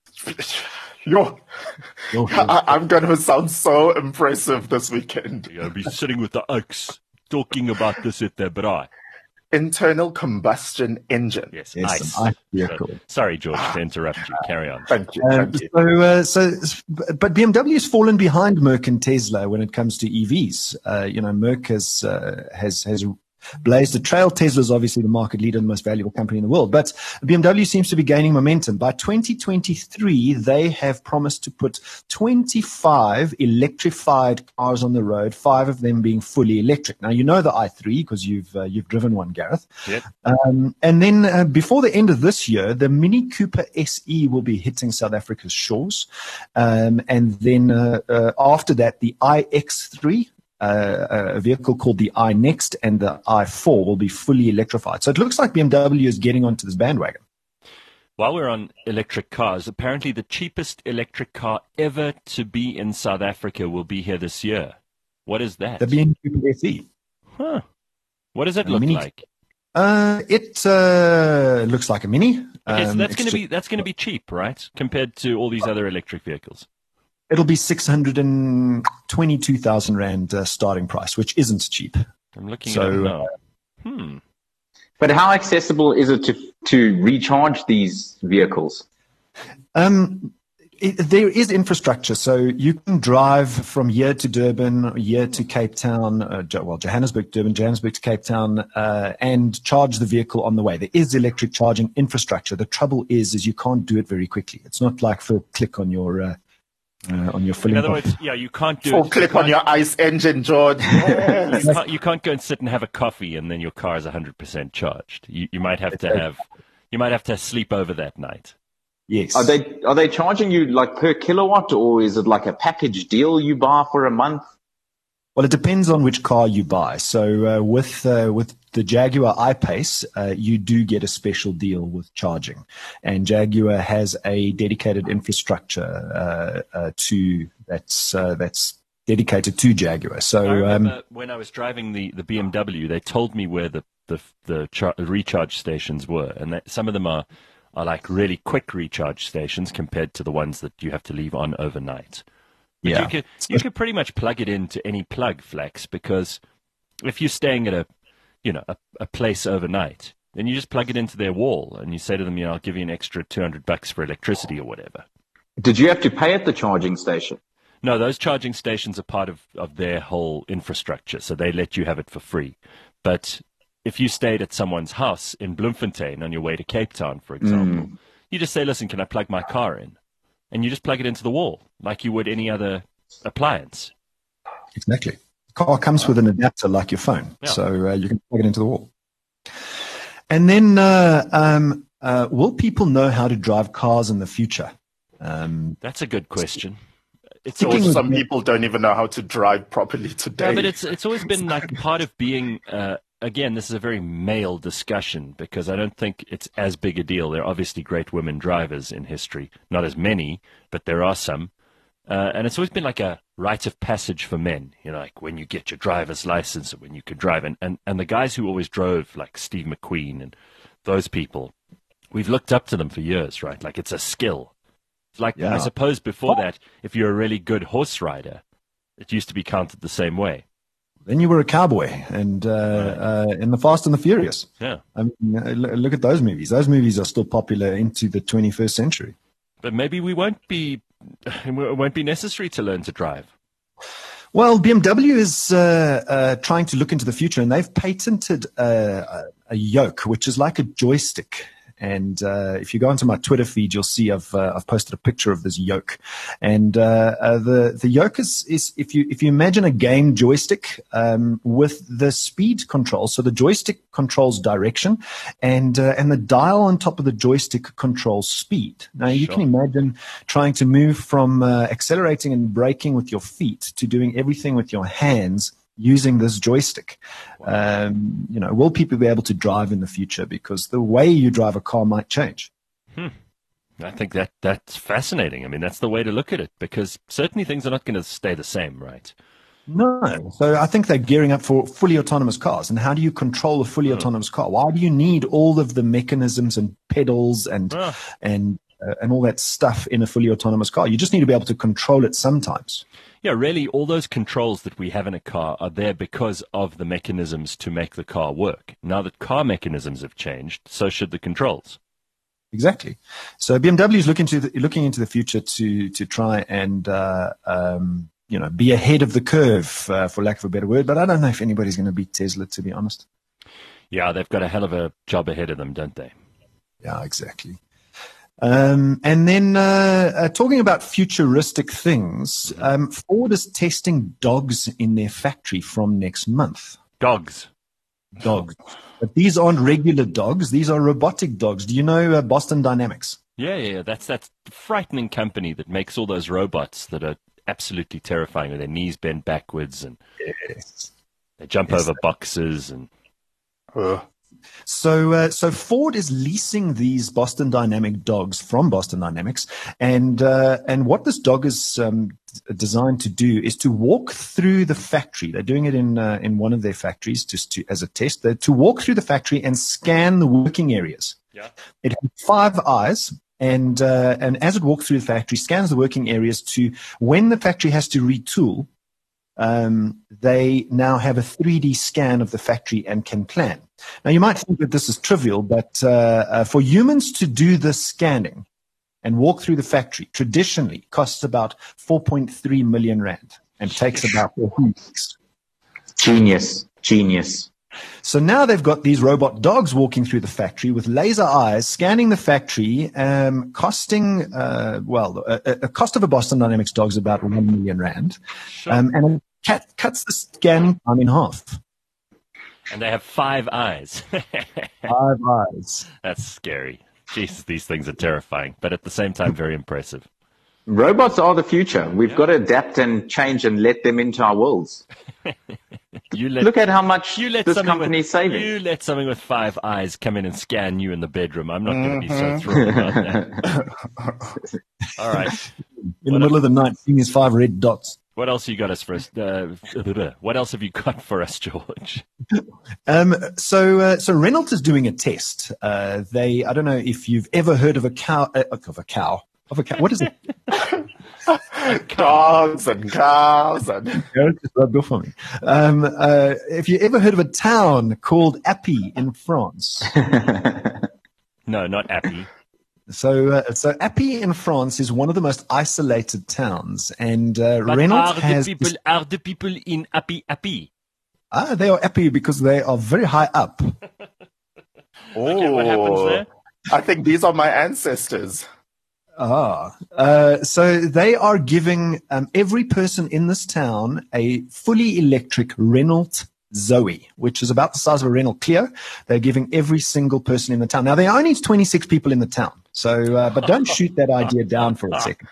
Yo, I, I'm going to sound so impressive this weekend. You're going to be sitting with the oaks talking about this at their braai. internal combustion engine. Yes, Yes, ICE. an ICE vehicle. Sorry, George, to interrupt you. Carry on. Thank you. Um, Thank you. so, uh, so, but B M W has fallen behind Merc and Tesla when it comes to E Vs. Uh, you know, Merc has uh, has has blazed a trail. Tesla is obviously the market leader, the most valuable company in the world. But B M W seems to be gaining momentum. By twenty twenty-three, they have promised to put twenty-five electrified cars on the road, five of them being fully electric. Now, you know the i three because you've uh, you've driven one, Gareth. Yep. Um, and then uh, before the end of this year, the Mini Cooper S E will be hitting South Africa's shores. Um, and then uh, uh, after that, the i X three, Uh, a vehicle called the iNext, and the i four will be fully electrified. So it looks like B M W is getting onto this bandwagon. While we're on electric cars, apparently the cheapest electric car ever to be in South Africa will be here this year. What is that? The B M W S E. Huh. What does it A look Mini- like? Uh, it uh, looks like a Mini. Okay, so Um, that's it's going to just- be that's going to be cheap, right? Compared to all these other electric vehicles. It'll be six hundred twenty-two thousand Rand uh, starting price, which isn't cheap. I'm looking So, at it now. Hmm. But how accessible is it to to recharge these vehicles? Um, it, there is infrastructure, so you can drive from here to Durban, here to Cape Town, uh, Jo- well, Johannesburg, Durban, Johannesburg to Cape Town, uh, and charge the vehicle on the way. There is electric charging infrastructure. The trouble is, is you can't do it very quickly. It's not like for click on your uh, uh, on your filling. In other box. words, yeah, you can't do Full it. click you on your ICE engine, George. Yes. You can't, you can't go and sit and have a coffee and then your car is one hundred percent charged. You, you might have to have, you might have to sleep over that night. Yes. Are they are they charging you like per kilowatt, or is it like a package deal you buy for a month? Well, it depends on which car you buy. So uh, with uh, with the Jaguar I-Pace, uh, you do get a special deal with charging, and Jaguar has a dedicated infrastructure uh, uh, to that's uh, that's dedicated to Jaguar. So I remember um, when I was driving the, the B M W, they told me where the the the char- recharge stations were, and that some of them are are like really quick recharge stations compared to the ones that you have to leave on overnight. But yeah, you could you could pretty much plug it into any plug, Flex, because if you're staying at a you know a, a place overnight, then you just plug it into their wall and you say to them, you know, I'll give you an extra two hundred bucks for electricity or whatever. Did you have to pay at the charging station? No, those charging stations are part of, of their whole infrastructure, so they let you have it for free. But if you stayed at someone's house in Bloemfontein on your way to Cape Town, for example, Mm. you just say, listen, can I plug my car in? And you just plug it into the wall like you would any other appliance. exactly. Car comes with an adapter like your phone, Yeah. so uh, you can plug it into the wall. And then, uh, um, uh, will people know how to drive cars in the future? Um, That's a good question. It's Thinking always, with- Some people don't even know how to drive properly today. yeah, but it's it's always been like part of being. Uh, again, this is a very male discussion because I don't think it's as big a deal. There are obviously great women drivers in history, not as many, but there are some. Uh, and it's always been like a rite of passage for men, you know, like when you get your driver's license and when you could drive. And, and, and the guys who always drove, like Steve McQueen and those people, we've looked up to them for years, right? Like it's a skill. It's like, Yeah. I suppose before that, if you're a really good horse rider, it used to be counted the same way. then you were a cowboy, and uh, uh, in the Fast and the Furious. Yeah. I mean, uh, l- look at those movies. Those movies are still popular into the twenty-first century. But maybe we won't be, it won't be necessary to learn to drive. Well, B M W is uh, uh, trying to look into the future, and they've patented uh, a, a yoke, which is like a joystick. And uh, if you go onto my Twitter feed, you'll see I've uh, I've posted a picture of this yoke. And uh, uh, the the yoke is is if you if you imagine a game joystick um, with the speed control. So the joystick controls direction, and uh, and the dial on top of the joystick controls speed. Now you Sure. can imagine trying to move from uh, accelerating and braking with your feet to doing everything with your hands using this joystick. Um, you know, will people be able to drive in the future? Because the way you drive a car might change. I think that that's fascinating. I mean, that's the way to look at it because certainly things are not going to stay the same, right? No. So I think they're gearing up for fully autonomous cars. And how do you control a fully autonomous car? Why do you need all of the mechanisms and pedals and Ah. and uh, and all that stuff in a fully autonomous car. You just need to be able to control it sometimes. Yeah, really, all those controls that we have in a car are there because of the mechanisms to make the car work. Now that car mechanisms have changed, so should the controls. Exactly. So B M W is looking to the, looking into the future to to try and uh, um, you know be ahead of the curve, uh, for lack of a better word. But I don't know if anybody's going to beat Tesla, to be honest. Yeah, they've got a hell of a job ahead of them, don't they? Yeah, exactly. Um, and then uh, uh, talking about futuristic things, um, Ford is testing dogs in their factory from next month. Dogs. Dogs. But these aren't regular dogs. These are robotic dogs. Do you know uh, Boston Dynamics? Yeah, yeah, that's that frightening company that makes all those robots that are absolutely terrifying with their knees bent backwards and Yes. they jump Yes. over boxes and Ugh. So, uh, so Ford is leasing these Boston Dynamic dogs from Boston Dynamics, and uh, and what this dog is um, designed to do is to walk through the factory. They're doing it in uh, in one of their factories just to as a test. They're to walk through the factory and scan the working areas. yeah. It has five eyes, and uh, and as it walks through the factory, scans the working areas to when the factory has to retool. Um, they now have a three D scan of the factory and can plan. Now, you might think that this is trivial, but uh, uh, for humans to do this scanning and walk through the factory traditionally costs about four point three million rand and takes about four weeks. Genius, genius. So now they've got these robot dogs walking through the factory with laser eyes, scanning the factory, um, costing, uh, well, a, a cost of a Boston Dynamics dog is about one million rand. Sure. Um, and it cat, cuts the scanning time in half. And they have five eyes. Five eyes. That's scary. Jesus, these things are terrifying, but at the same time, very impressive. Robots are the future. We've Yeah. got to adapt and change and let them into our worlds. You let, Look at how much you let this something company with, is saving. You let something with five eyes come in and scan you in the bedroom. I'm not going to be so thrilled about that. All right. In the middle of the night, seeing these five red dots. What else you got us for us? Uh, what else have you got for us, George? Um, so, uh, so Renault is doing a test. Uh, they, I don't know if you've ever heard of a cow, uh, of a cow, of a cow. What is it? Dogs and cows and It just rubbed off on me. Um, uh, if you ever heard of a town called Appy in France? No, not Appy. So, uh, so Appy in France is one of the most isolated towns, and uh, But Renault are the has people this- are the people in Appy Appy? ah, they are Appy because they are very high up. Okay, what happens there? I think these are my ancestors. Ah, uh, so they are giving um, every person in this town a fully electric Renault Zoe, which is about the size of a Renault Clio. They're giving every single person in the town. Now, there are only twenty-six people in the town, so uh, but don't shoot that idea down for a second.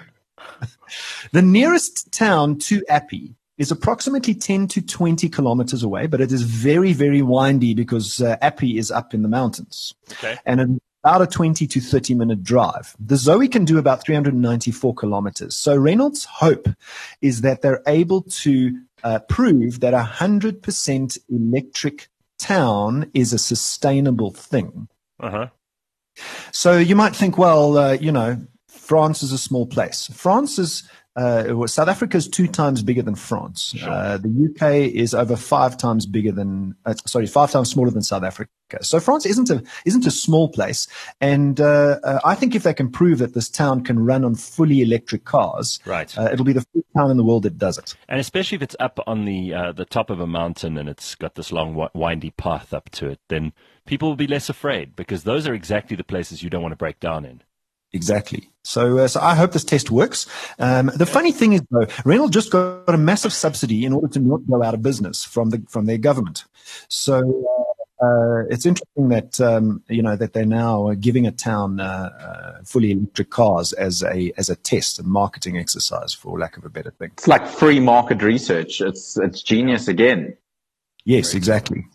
The nearest town to Appy is approximately ten to twenty kilometers away, but it is very, very windy because uh, Appy is up in the mountains. Okay. And it's about a twenty to thirty minute drive. The Zoe can do about three hundred ninety-four kilometers. So Renault's hope is that they're able to uh, prove that a one hundred percent electric town is a sustainable thing. Uh-huh. So you might think, well, uh, you know, France is a small place. France is Uh, well, South Africa is two times bigger than France. Sure. Uh, the U K is over five times bigger than, uh, sorry, five times smaller than South Africa. So France isn't a isn't a small place, and uh, uh, I think if they can prove that this town can run on fully electric cars, Right. uh, it'll be the first town in the world that does it. And especially if it's up on the uh, the top of a mountain and it's got this long wi- windy path up to it, then people will be less afraid because those are exactly the places you don't want to break down in. Exactly. So, uh, so I hope this test works. Um, the funny thing is, though, Renault just got a massive subsidy in order to not go out of business from the from their government. So uh, uh, it's interesting that um, you know that they're now giving a town uh, uh, fully electric cars as a as a test, a marketing exercise, for lack of a better thing. It's like free market research. It's it's genius again. Yes, exactly.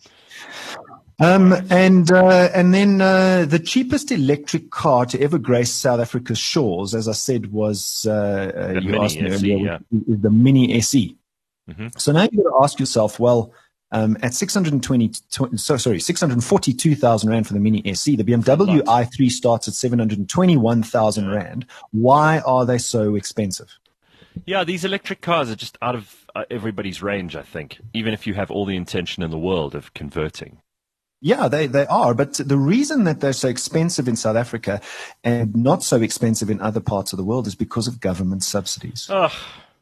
Um, and uh, and then uh, the cheapest electric car to ever grace South Africa's shores, as I said, was uh, uh, The you Mini asked me S E, earlier, yeah. is the Mini S E. Mhm. So now you've got to ask yourself, well, Um, at six hundred twenty, so sorry, six hundred forty-two thousand rand for the Mini S E. The B M W i three starts at seven hundred twenty-one thousand rand. Why are they so expensive? Yeah, these electric cars are just out of uh, everybody's range, I think, even if you have all the intention in the world of converting. Yeah, they, they are. But the reason that they're so expensive in South Africa and not so expensive in other parts of the world is because of government subsidies. Oh.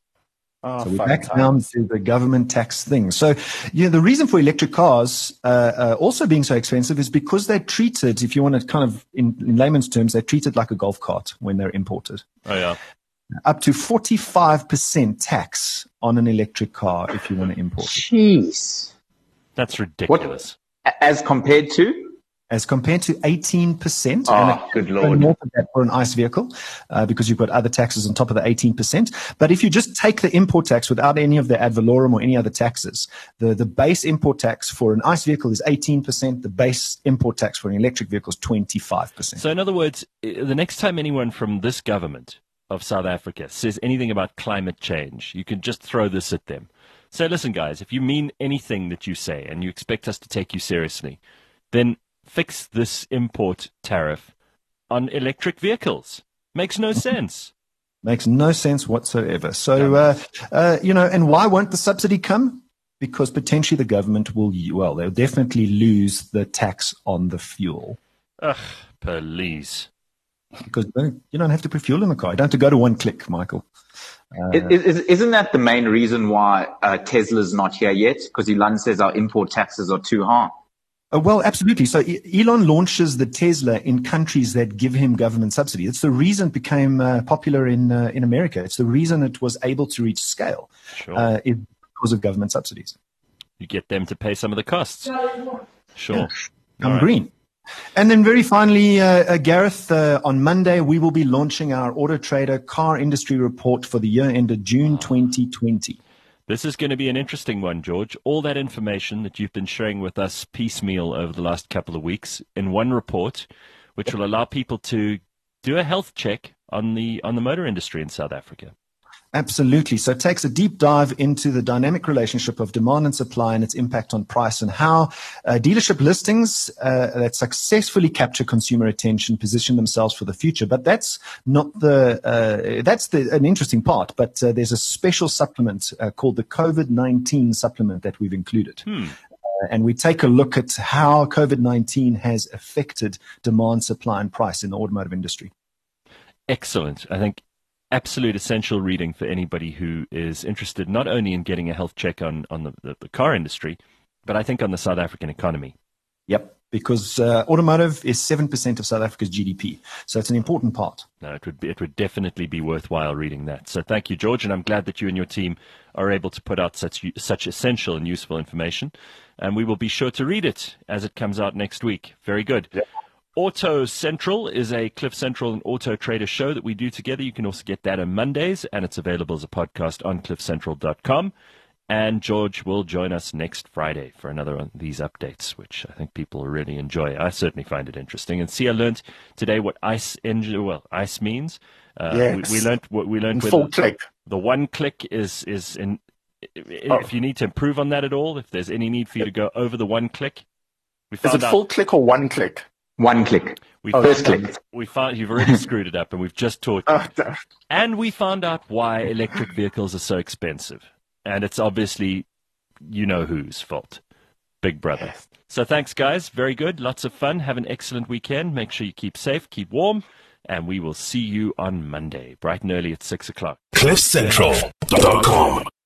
Oh, So we're back down to the government tax thing. So, you know, the reason for electric cars uh, uh, also being so expensive is because they're treated, if you want to kind of, in, in layman's terms, they're treated like a golf cart when they're imported. Oh, yeah. Up to forty-five percent tax on an electric car if you want to import it. Jeez. That's ridiculous. What, as compared to? As compared to eighteen percent. Oh, and good Lord. More than that for an ICE vehicle, uh, because you've got other taxes on top of the eighteen percent. But if you just take the import tax without any of the ad valorem or any other taxes, the, the base import tax for an ICE vehicle is eighteen percent. The base import tax for an electric vehicle is twenty-five percent. So in other words, the next time anyone from this government of South Africa says anything about climate change, you can just throw this at them. Say, listen, guys, if you mean anything that you say and you expect us to take you seriously, then fix this import tariff on electric vehicles. Makes no sense. Makes no sense whatsoever. So, uh, uh, you know, and why won't the subsidy come? Because potentially the government will, well, they'll definitely lose the tax on the fuel. Ugh, please. Because you don't, you don't have to put fuel in the car. You don't have to go to one click, Michael. Uh, Is, is, isn't that the main reason why uh, Tesla's not here yet? Because Elon says our import taxes are too high. Uh, well, absolutely. So e- Elon launches the Tesla in countries that give him government subsidy. It's the reason it became uh, popular in uh, in America. It's the reason it was able to reach scale. Sure. Uh, is because of government subsidies. You get them to pay some of the costs. Sure. I'm right. green. And then very finally, uh, uh, Gareth, uh, on Monday, we will be launching our Auto Trader car industry report for the year ended June twenty twenty. This is going to be an interesting one, George. All that information that you've been sharing with us piecemeal over the last couple of weeks in one report, which will allow people to do a health check on the on the motor industry in South Africa. Absolutely. So it takes a deep dive into the dynamic relationship of demand and supply and its impact on price, and how uh, dealership listings uh, that successfully capture consumer attention position themselves for the future. But that's not the uh, that's the, an interesting part. But uh, there's a special supplement uh, called the COVID nineteen supplement that we've included. Hmm. Uh, and we take a look at how COVID nineteen has affected demand, supply, and price in the automotive industry. Excellent. I think absolute essential reading for anybody who is interested not only in getting a health check on, on the, the, the car industry, but I think on the South African economy. Yep, because uh, automotive is seven percent of South Africa's G D P. So it's an important part. No, it would be, it would definitely be worthwhile reading that. So thank you, George, and I'm glad that you and your team are able to put out such such essential and useful information. And we will be sure to read it as it comes out next week. Very good. Yep. Auto Central is a Cliff Central and Auto Trader show that we do together. You can also get that on Mondays, and it's available as a podcast on cliff central dot com. And George will join us next Friday for another of these updates, which I think people will really enjoy. I certainly find it interesting. And see, I learned today what ICE engine, well, ICE means. Uh, yes. we, we learned what we learned. Full click. The one click is is in. If Oh. you need to improve on that at all, if there's any need for you to go over the one click, we Is found it out. full click or one click? One click. We Oh, found First out- click. We found you've already screwed it up, and we've just taught you. Oh, damn. And we found out why electric vehicles are so expensive. And it's obviously you know whose fault. Big Brother. Yes. So thanks, guys. Very good. Lots of fun. Have an excellent weekend. Make sure you keep safe, keep warm, and we will see you on Monday, bright and early at six o'clock. cliff central dot com